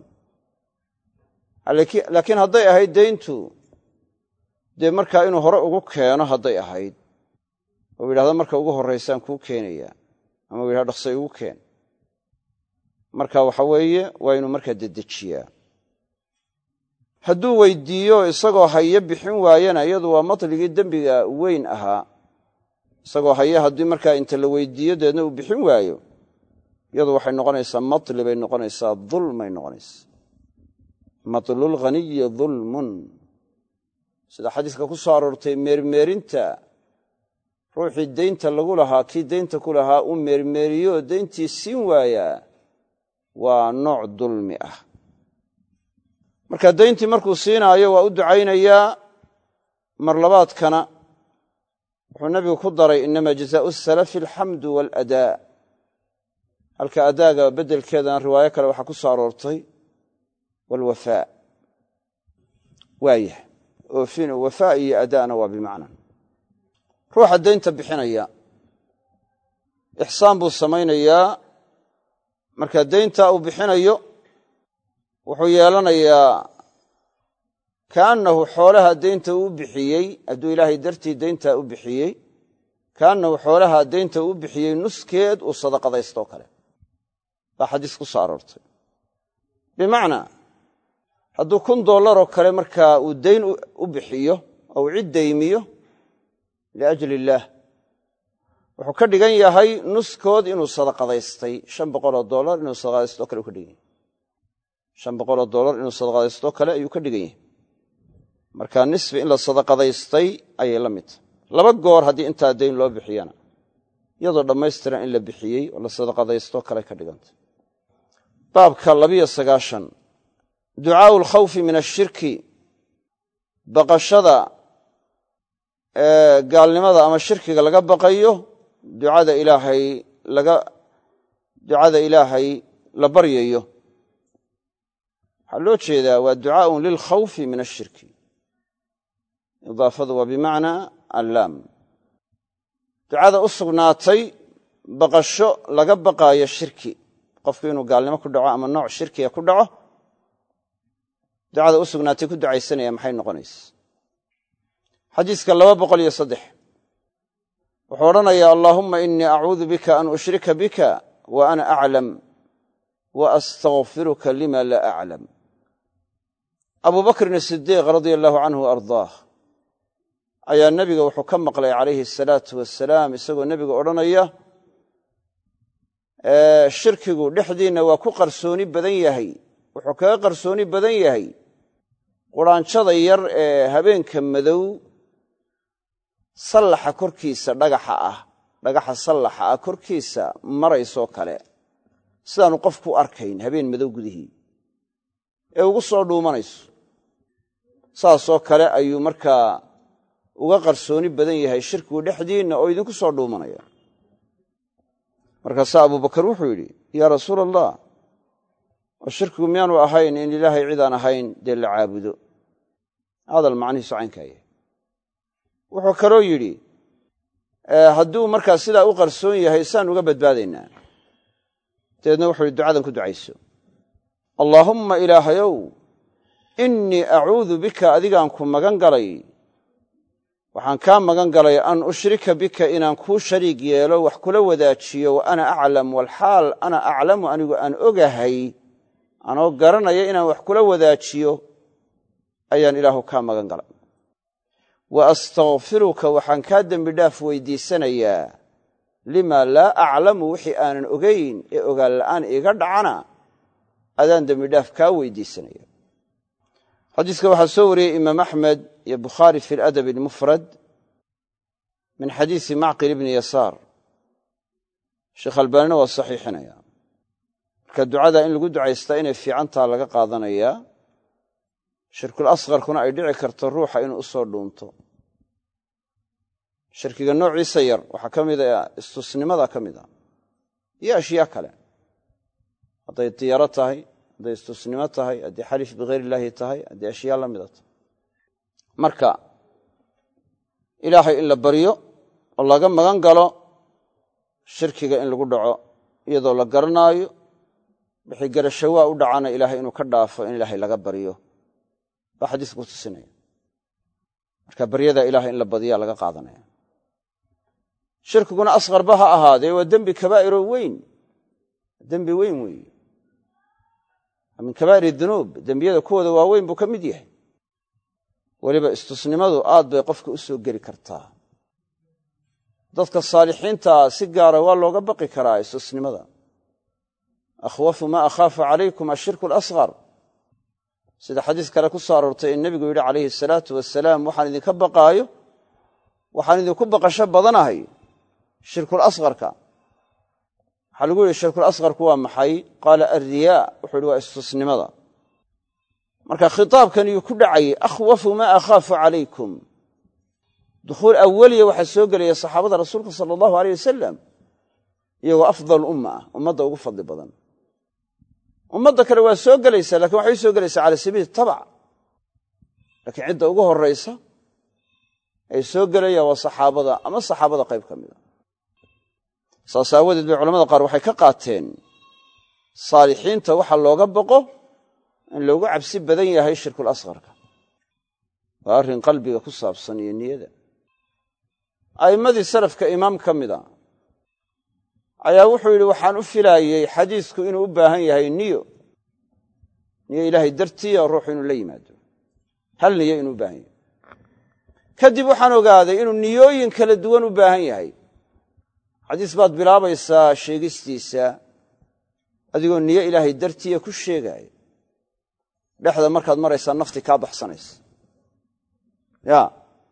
laakiin hadday ahayd dayntu dee markaa inuu hore ugu keeno hadday ahayd oo yidhahdo marka ugu horraysaan kuu keenayaa ama u yidhahdo dhaqsay ugu keen marka waxa weeye waa inuu markaa dedejiyaa hadduu weyddiiyo isagoo haye bixin waayana iyadu waa matligii dembiga weyn ahaa isagoo haye haddii markaa inta la weyddiiyo deedna uu bixin waayo iyadu waxay noqonaysaa matli bay noqonaysaa dulmay noqonaysaa matlulghaniyi dulmun sida xadiiska ku soo aroortay meermeerinta ruuxii daynta lagu lahaa kii daynta ku lahaa uu meermeeriyo oo dayntii siin waayaa waa nooc dulmi ah marka dayntii markuu siinaayo waa u ducaynayaa mar labaadkana wuxuu nebigu ku daray inama jazaau salafi alxamdu waaladaa halka adaaga beddelkeedana riwaayo kale waxaa ku soo aroortay waalwafaa waayah oofin wafaa iyo adaana waa bimacna ruuxa daynta bixinaya ixsaan buu samaynayaa marka dayntaa uu bixinayo wuxuu yeelanayaa kaannahu xoolaha daynta uu bixiyey hadduu ilaahay dartii dayntaa u bixiyey kaannahu xoolaha daynta uu bixiyey nuskeed uu sadaqadaystoo kale baa xadiis ku soo aroortay bimacnaa hadduu kun dollaroo kale markaa uu dayn u bixiyo oo uu cid daymiyo liajli illaah wuxuu ka dhigan yahay nuskood inuu sadaqadaystay shan boqoloo dollar inuu sadaqadaystoo kale uu ka dhigan yahay shan boqoloo dollar inuu sadaqadaystoo kale ayuu ka dhigan yahay markaa nisfi in la sadaqadaystay ayay la mid tahay laba goor haddii intaa dayn loo bixiyana iyadoo dhammaystiran in la bixiyey oo la sadaqadaystoo kale ka dhigantay baabka labiyo sagaashan ducaa'u alkhawfi min ashirki baqashada ee gaalnimada ama shirkiga laga baqayo ducada ilaahay laga ducada ilaahay la baryayo waxaa loo jeedaa waa ducaa'un lilkhawfi min ashirki idaafadu waa bimacnaa allaam ducada u sugnaatay baqasho laga baqaayo shirki qofku inuu gaalnimo ku dhaco ama nooc shirkiga ku dhaco ducada u sugnaatay ku ducaysanaya maxay noqonaysa xadiiska laba boqol iyo saddex wuxuu odhanayaa allaahumma innii acuudu bika an ushrika bika wa ana aclam wa astagfiruka lima laa aclam abu bakrin asidiiq radia allahu canhu wa ardaah ayaa nebiga wuxuu ka maqlay calayhi asalaatu wasalaam isagoo nebiga odhanaya shirkigu dhexdiinna waa ku qarsooni badan yahay wuxuu kaga qarsooni badan yahay quraanjada yar ee habeenka madow sallaxa korkiisa dhagaxa ah dhagaxa sallaxa ah korkiisa maraysoo kale sidaanu qofku arkayn habeen madow gudihii ee ugu soo dhuumanayso saasoo kale ayuu markaa uga qarsooni badan yahay shirkigu dhexdiinna oo idinku soo dhuumanaya markaasaa abubakar wuxuu yidhi yaa rasuula allah oo shirkigu miyaanu ahayn in ilaahay cidaan ahayn dee la caabudo hadal macnihiisu caynkaa yahay wuxuu kaloo yidhi hadduu markaa sidaa u qarsoon yahay saan uga badbaadaynaa dabeedna wuxuu yidhi ducadan ku ducayso allaahumma ilaahayow innii acuudu bika adigaan ku magan galay waxaan kaa magan galay an ushrika bika inaan kuu shariig yeelo wax kula wadaajiyo wa ana aclam walxaal ana aclamu anigu aan ogahay anoo garanaya inaan wax kula wadaajiyo ayaan ilaahu kaa magan galay wa astagfiruka waxaan kaa dembi dhaaf weydiisanayaa lima laa aclamu wixii aanan ogayn ee ogaan la'aan iiga dhacana adaan dembi dhaaf kaa weydiisanaya xadiiska waxaa soo wariyey imaam axmed iyo bukhaari fi aladab almufrad min xadiisi macqil ibni yasaar sheekh albaanina waa saxiixinaya marka ducada in lagu ducaystaa inay fiicantaa laga qaadanayaa shirkul asqarkuna ay dhici karto ruuxa inuu u soo dhuunto shirkiga noociisa yar waxaa ka mid a istusnimada ka mid a iyo ashyaa kale hadday diyaaro tahay hadday istusnimo tahay haddii xalif bikayr illaahi tahay haddii ashyaa la mida tahay marka ilaahay in la baryo oo laga magan galo shirkiga in lagu dhaco iyadoo la garanaayo wixii garashawaa u dhacana ilaahay inuu ka dhaafo in ilaahay laga baryo baa xadiiska ku tusinaya marka baryada ilaahay in la badiyaa laga qaadanaya shirkiguna asqarba ha ahaadee waa dembi kabaa'iroo weyn dembi weyn weeye min kabaa'ir dunuub dembiyada kuwooda waaweyn buu ka mid yahay weliba istusnimadu aad bay qofka u soo geli kartaa dadka saalixiintaa si gaara waa looga baqi karaa istusnimada akhwafu maa akhaafu calaykum ashirku alasqar sida xadiis kale ku soo aroortay in nebigu yidhi calayhi asalaatu wasalaam waxaan idinka baqaayo waxaan idinku baqasho badanahay shirkul asqarka waxaa lagu yidhi shirkul asqarku waa maxay qaala alriyaa wuxuu yidhi waa istusnimada marka khitaabkan iyuu ku dhacayay akhwafu maa akhaafu calaykum dukhuul awaliya waxaa soo gelaya saxaabada rasuulka sala allahu aleyh wasalam iyagoo afdal umma ah ummadda ugu fadli badan ummadda kale waa soo gelaysaa lakin waxay soo gelaysaa cala sabiili tabac laakiin cidda ugu horraysa ay soo gelayaan waa saxaabada ama saxaabada qayb ka mida saas aawadeed bay culamada qaar waxay ka qaateen saalixiinta waxa looga baqo in loogu cabsi badan yahay shirkul asqarka waa arrin qalbiga ku saabsan iyo niyada a'immadii salafka imaam ka mida ayaa wuxuu yidhi waxaan u filaayey xadiisku inuu u baahan yahay niyo niyo ilaahay dartiya ruuxu inuu la yimaado hal niyo inuu u baahan yahay kadib waxaan ogaaday inuu niyooyin kala duwan u baahan yahay xadiis baad bilaabaysaa sheegistiisa adigoo niyo ilaahay dartiya ku sheegaayo dhexda markaad maraysaa nafti kaa baxsanaysa ya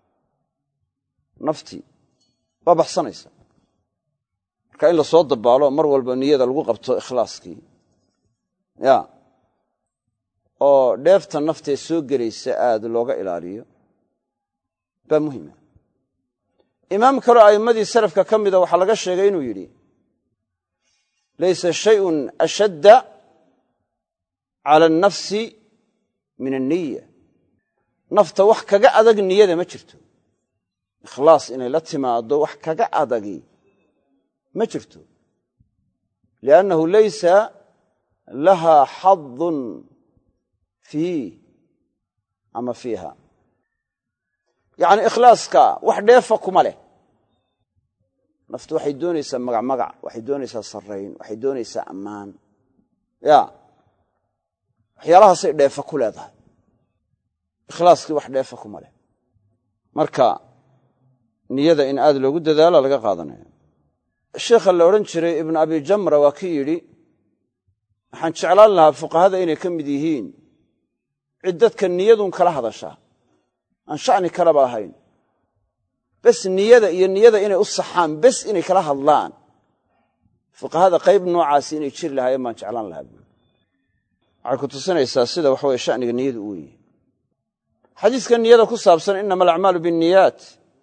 naftii waa baxsanaysa marka in la soo dabaalo mar walba niyada lagu qabto ikhlaaskii ya oo dheefta naftee soo gelaysa aad looga ilaaliyo baa muhima imaam kale a'immadii salafka ka mida waxaa laga sheegay inuu yidhi laysa shay'un ashadda cala annafsi min anniya nafta wax kaga adag niyada ma jirto ikhlaas inay la timaado wax kaga adagi ma jirto liannahu laysa lahaa xadun fiih ama fiiha yacni ikhlaaska wax dheefa kuma leh naftu waxay doonaysaa magac magac waxay doonaysaa sarrayn waxay doonaysaa ammaan ya waxyaalahaasay dheefa ku leedahay ikhlaaskii wax dheefa kuma leh marka niyada in aad loogu dadaala laga qaadanaya sheekha la odhan jiray ibnu abi jamra waa ki yidhi waxaan jeclaan lahaa fuqahada inay ka mid yihiin cid dadka niyadun kala hadashaa aan sha'ni kalaba ahayn bes niyada iyo niyada inay u saxaan bes inay kala hadlaan fuqahada qayb noocaasi inay jiri lahaayeen baan jeclaan lahaa buui waxay ku tusinaysaa sida waxa weye sha'niga niyadu u weeye xadiiska niyada ku saabsan inama alacmaalu binniyaat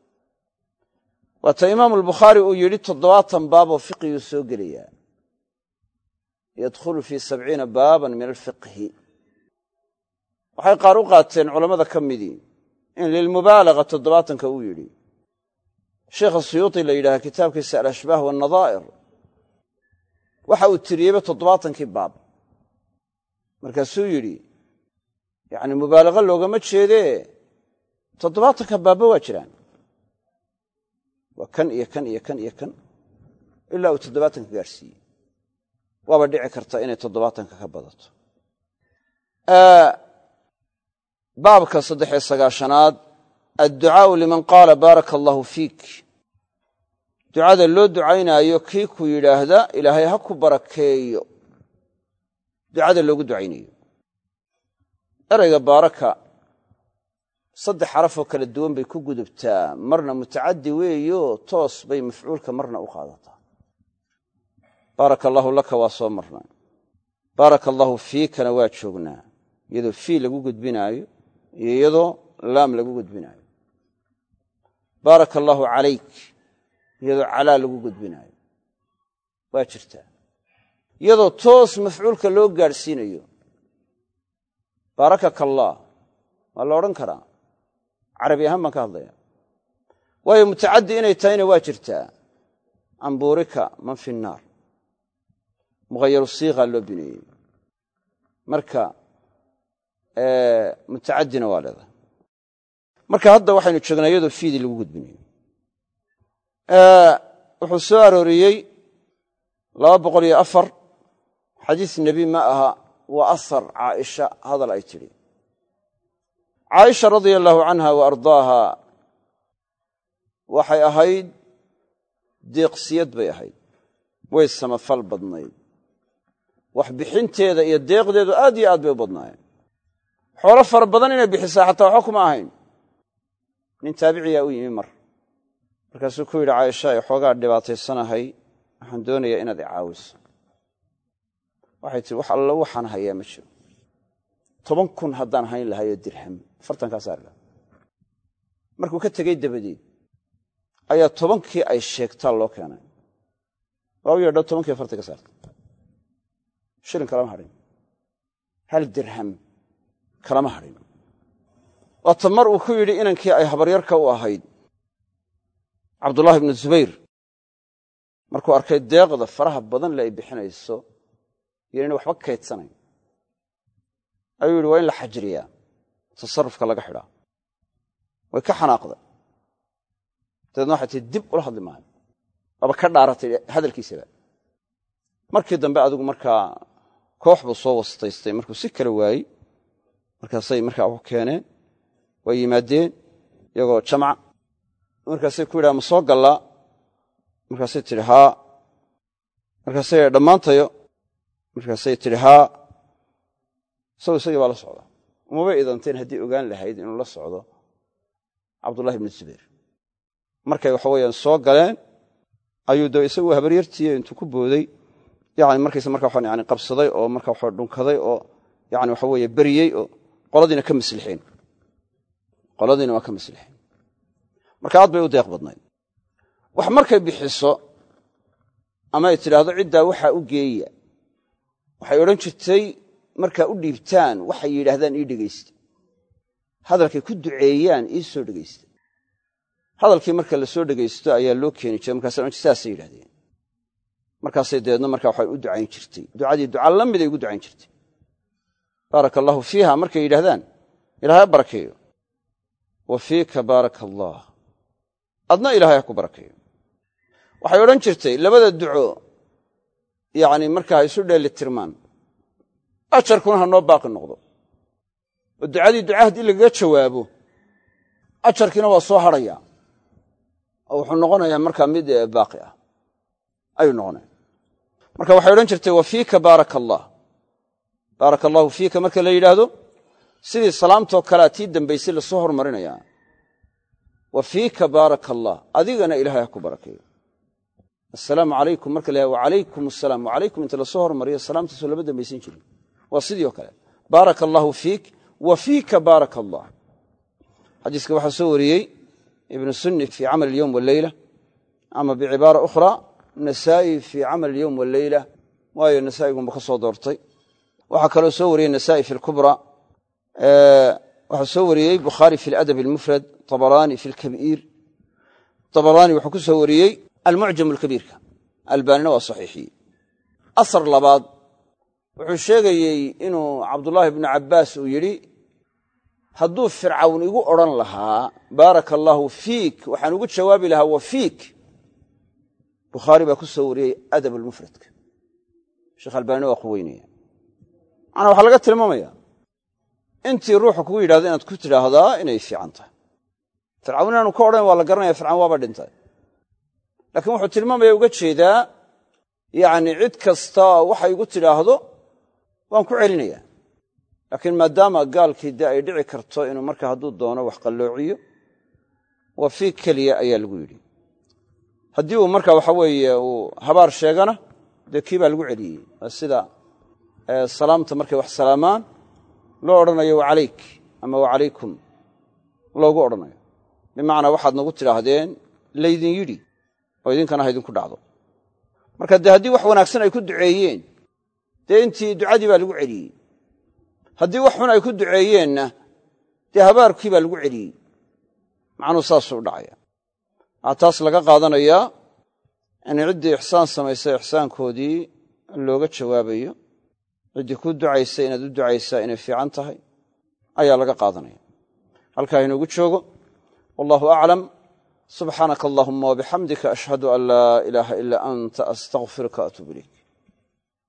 waata imaamu albukhaari uu yidhi toddobaatan baaboo fiqiguu soo gelayaa yadkhulu fii sabciina baaban min alfiqhi waxay qaar u qaateen culammada ka midii in lilmubaalaga toddobaatanka uu yidhi sheekha suyuuti la yidhaha kitaabkiisa alashbaah waannadaa'ir waxa uu tiriyeyba toddobaatankii baab markaasuu yidhi yacni mubaalaga loogama jeedee toddobaatanka baabba waa jiraan waa kan iyo kan iyo kan iyo kan ilaa uu toddobaatanka gaadhsiiyey waaba dhici karta inay toddobaatanka ka badato baabka saddex-iyo sagaashanaad adducaa'u liman qaala baaraka allaahu fiik ducada loo ducaynaayo kii ku yidhaahda ilaahay ha ku barakeeyo ducada loogu ducaynayo erayga baaraka saddex xarafoo kala duwan bay ku gudubtaa marna mutacaddi weeyo toos bay mafcuulka marna u qaadataa baaraka allaahu laka waa soo marnaa baaraka allaahu fiikana waa joognaa iyadoo fii lagu gudbinaayo iyo iyadoo laam lagu gudbinaayo baaraka allaahu calayk iyadoo calaa lagu gudbinaayo waa jirtaa iyadoo toos mafcuulka loo gaadhsiinayo baarakaka allah waa la odhan karaa carabi ahaan baan ka hadlaya waayo mutacaddi inay tahayna waa jirtaa ambuurika man fi nnaar mughayaru siiqaa loo bineeyey marka mutacaddina waa leedahay marka hadda waxaynu joognaa iyadoo fiidii lagu gudbinayo wuxuu soo arooriyey laba boqol iyo afar xadiis nebi ma aha waa asar caaisha hadal ay tidhi caaisha radia allaahu canha wa ardaaha waxay ahayd deeqsiyad bay ahayd way samafal badnayd wax bixinteeda iyo deeqdeedu aad iyo aad bay u badnaayeen xoolo fara badan inay bixisaa xataa waxba kuma ahayn nin taabiciyaa u yimi mar markaasuu ku yidhi caaisha ay xoogaa dhibaataysanahay waxaan doonayaa inaad i caawiso waxay tihi wax alla waxaan hayaa ma jiro toban kun haddaan hayn lahayoo dirham afartankaa saari laha markuu ka tegey dabadeed ayaa tobankii ay sheegtaa loo keenay waa u yeedho tobankii afartan ka saarta shilin kalama hadhin hal dirham kalama hadhin waata mar uu ku yidhi inankii ay habaryarka u ahayd cabdullaahi ibnu zubayr markuu arkay deeqda faraha badan le ay bixinayso iyo inay waxba kaydsanayn ayuu yidhi waa in la xajriyaa tasarrufka laga xidhaa way ka xanaaqday dabeedna waxay tii dib ula hadli maayo waaba ka dhaaratay hadalkiisaba markii dambe adigu markaa koox buu soo wastaystay markuu si kala waayey markaasay markaa u keeneen way yimaadeen iyagoo jamca markaasay ku yidhaha ma soo gallaa markaasay tidhi haa markaasay dhammaantayo markaasay tidhi haa isagu isagii baa la socda umabay idanteen haddii ogaan lahayd inuu la socdo cabdullahi ibnu zubayr markay waxa weeyaan soo galeen ayuu da isagu habaryartiiyo intuu ku booday yani markaysa marka waxaan yani qabsaday oo marka waxa dhunkaday oo yani waxa weeye beriyey oo qoladiina ka maslixeen qoladiina waa ka maslixeen marka aad bay u deeq badnayd wax markay bixiso ama ay tidhaahdo ciddaa waxaa u geeya waxay odhan jirtay markaa u dhiibtaan waxay yidhaahdaan ii dhegaysta hadalkay ku duceeyaan ii soo dhegaysta hadalkii marka la soo dhegaysto ayaa loo keeni jiray markaas saasay yidhahdeen markaasay dabeedna markaa waxay u ducayn jirtay ducadii duca la miday ugu ducayn jirtay baaraka allaahu fiiha markay yidhahdaan ilahay ha barakeeyo wa fiika baaraka allaah adna ilahay ha ku barakeeyo waxay odhan jirtay labada duco yacni markaa ha isu dheeli tirmaan ajarkuna ha noo baaqi noqdo oo ducadii duca haddii lagaga jawaabo ajarkiina waa soo hadhayaa oo wuxuu noqonayaa markaa mid baaqi ah ayuu noqonaya marka waxay odhan jirtay wa fiika baaraka allah baaraka allaahu fiika marka la yidhaahdo sidii salaamtoo kalea tii dambaysay lasoo hormarinayaa wa fiika baaraka allah adigana ilaahay ha ku barakeeyo assalaamu calaykum marka la yidhahdo wacalaykum assalaam wacalaykum inta lasoo hormariyo salaamtaasoo lama dambaysan jirin waa sidii oo kale baaraka allaahu fiik wa fiika baaraka allah xadiiska waxaa soo wariyey ibnu sunni fii camal alyowm walleyla ama bicibaara ukhra nasaa'i fii camal alyowm walleyla waayo nasaa'igunba ka soo doortay waxaa kaloo soo wariyey nasaa'i fi lkubra waxaa soo wariyey bukhaari fi aladab almufrad tabaraani fi lkabiir tabaraani wuxuu ku soo wariyey almucjam alkabiirka albaanina waa saxiixiyey asar labaad wuxuu sheegayey inuu cabdullaahi bnu cabbaas uu yidhi hadduu fircawn igu odhan lahaa baaraka allaahu fiik waxaan ugu jawaabi lahaa wa fiik bukhaari baa ku soo wariyey adab almufradka sheekh albaanina waa quweynaya macnaa waxaa laga tilmaamaya intii ruuxu kugu yidhahdo inaad ku tidhaahdaa inay fiican tahay fircawn inaanu ka odhan waa la garanaya fircawn waaba dhintay laakiin wuxuu tilmaamaya uga jeedaa yacni cid kasta waxay igu tidhaahdo waan ku celinaya laakiin maadaama gaalkii dee ay dhici karto inuu marka hadduu doono wax qalloociyo waa fii keliya ayaa lagu yidhi haddii uu marka waxa weeye uu habaar sheegana dee kii baa lagu celiyey waa sida salaamta markay wax salaamaan loo odhanayo wacalayk ama wacalaykum loogu odhanayo bimacnaa waxaad nagu tidhaahdeen laydin yidhi oo idinkana ha idinku dhacdo marka dee haddii wax wanaagsan ay ku duceeyeen dee intii ducadii baa lagu celiyey haddii wax xun ay ku duceeyeenna dee habaarkii baa lagu celiyey macnuu saasuu u dhacaya waxaa taas laga qaadanayaa in ciddii ixsaan samaysay ixsaankoodii looga jawaabayo ciddii ku ducaysa inaad u ducaysaa inay fiican tahay ayaa laga qaadanaya halkaa inoogu joogo wallahu aclam subxaanaka allahuma wabixamdika ashhadu an laa ilaaha ilaa anta astaqfiruka atuub ilayk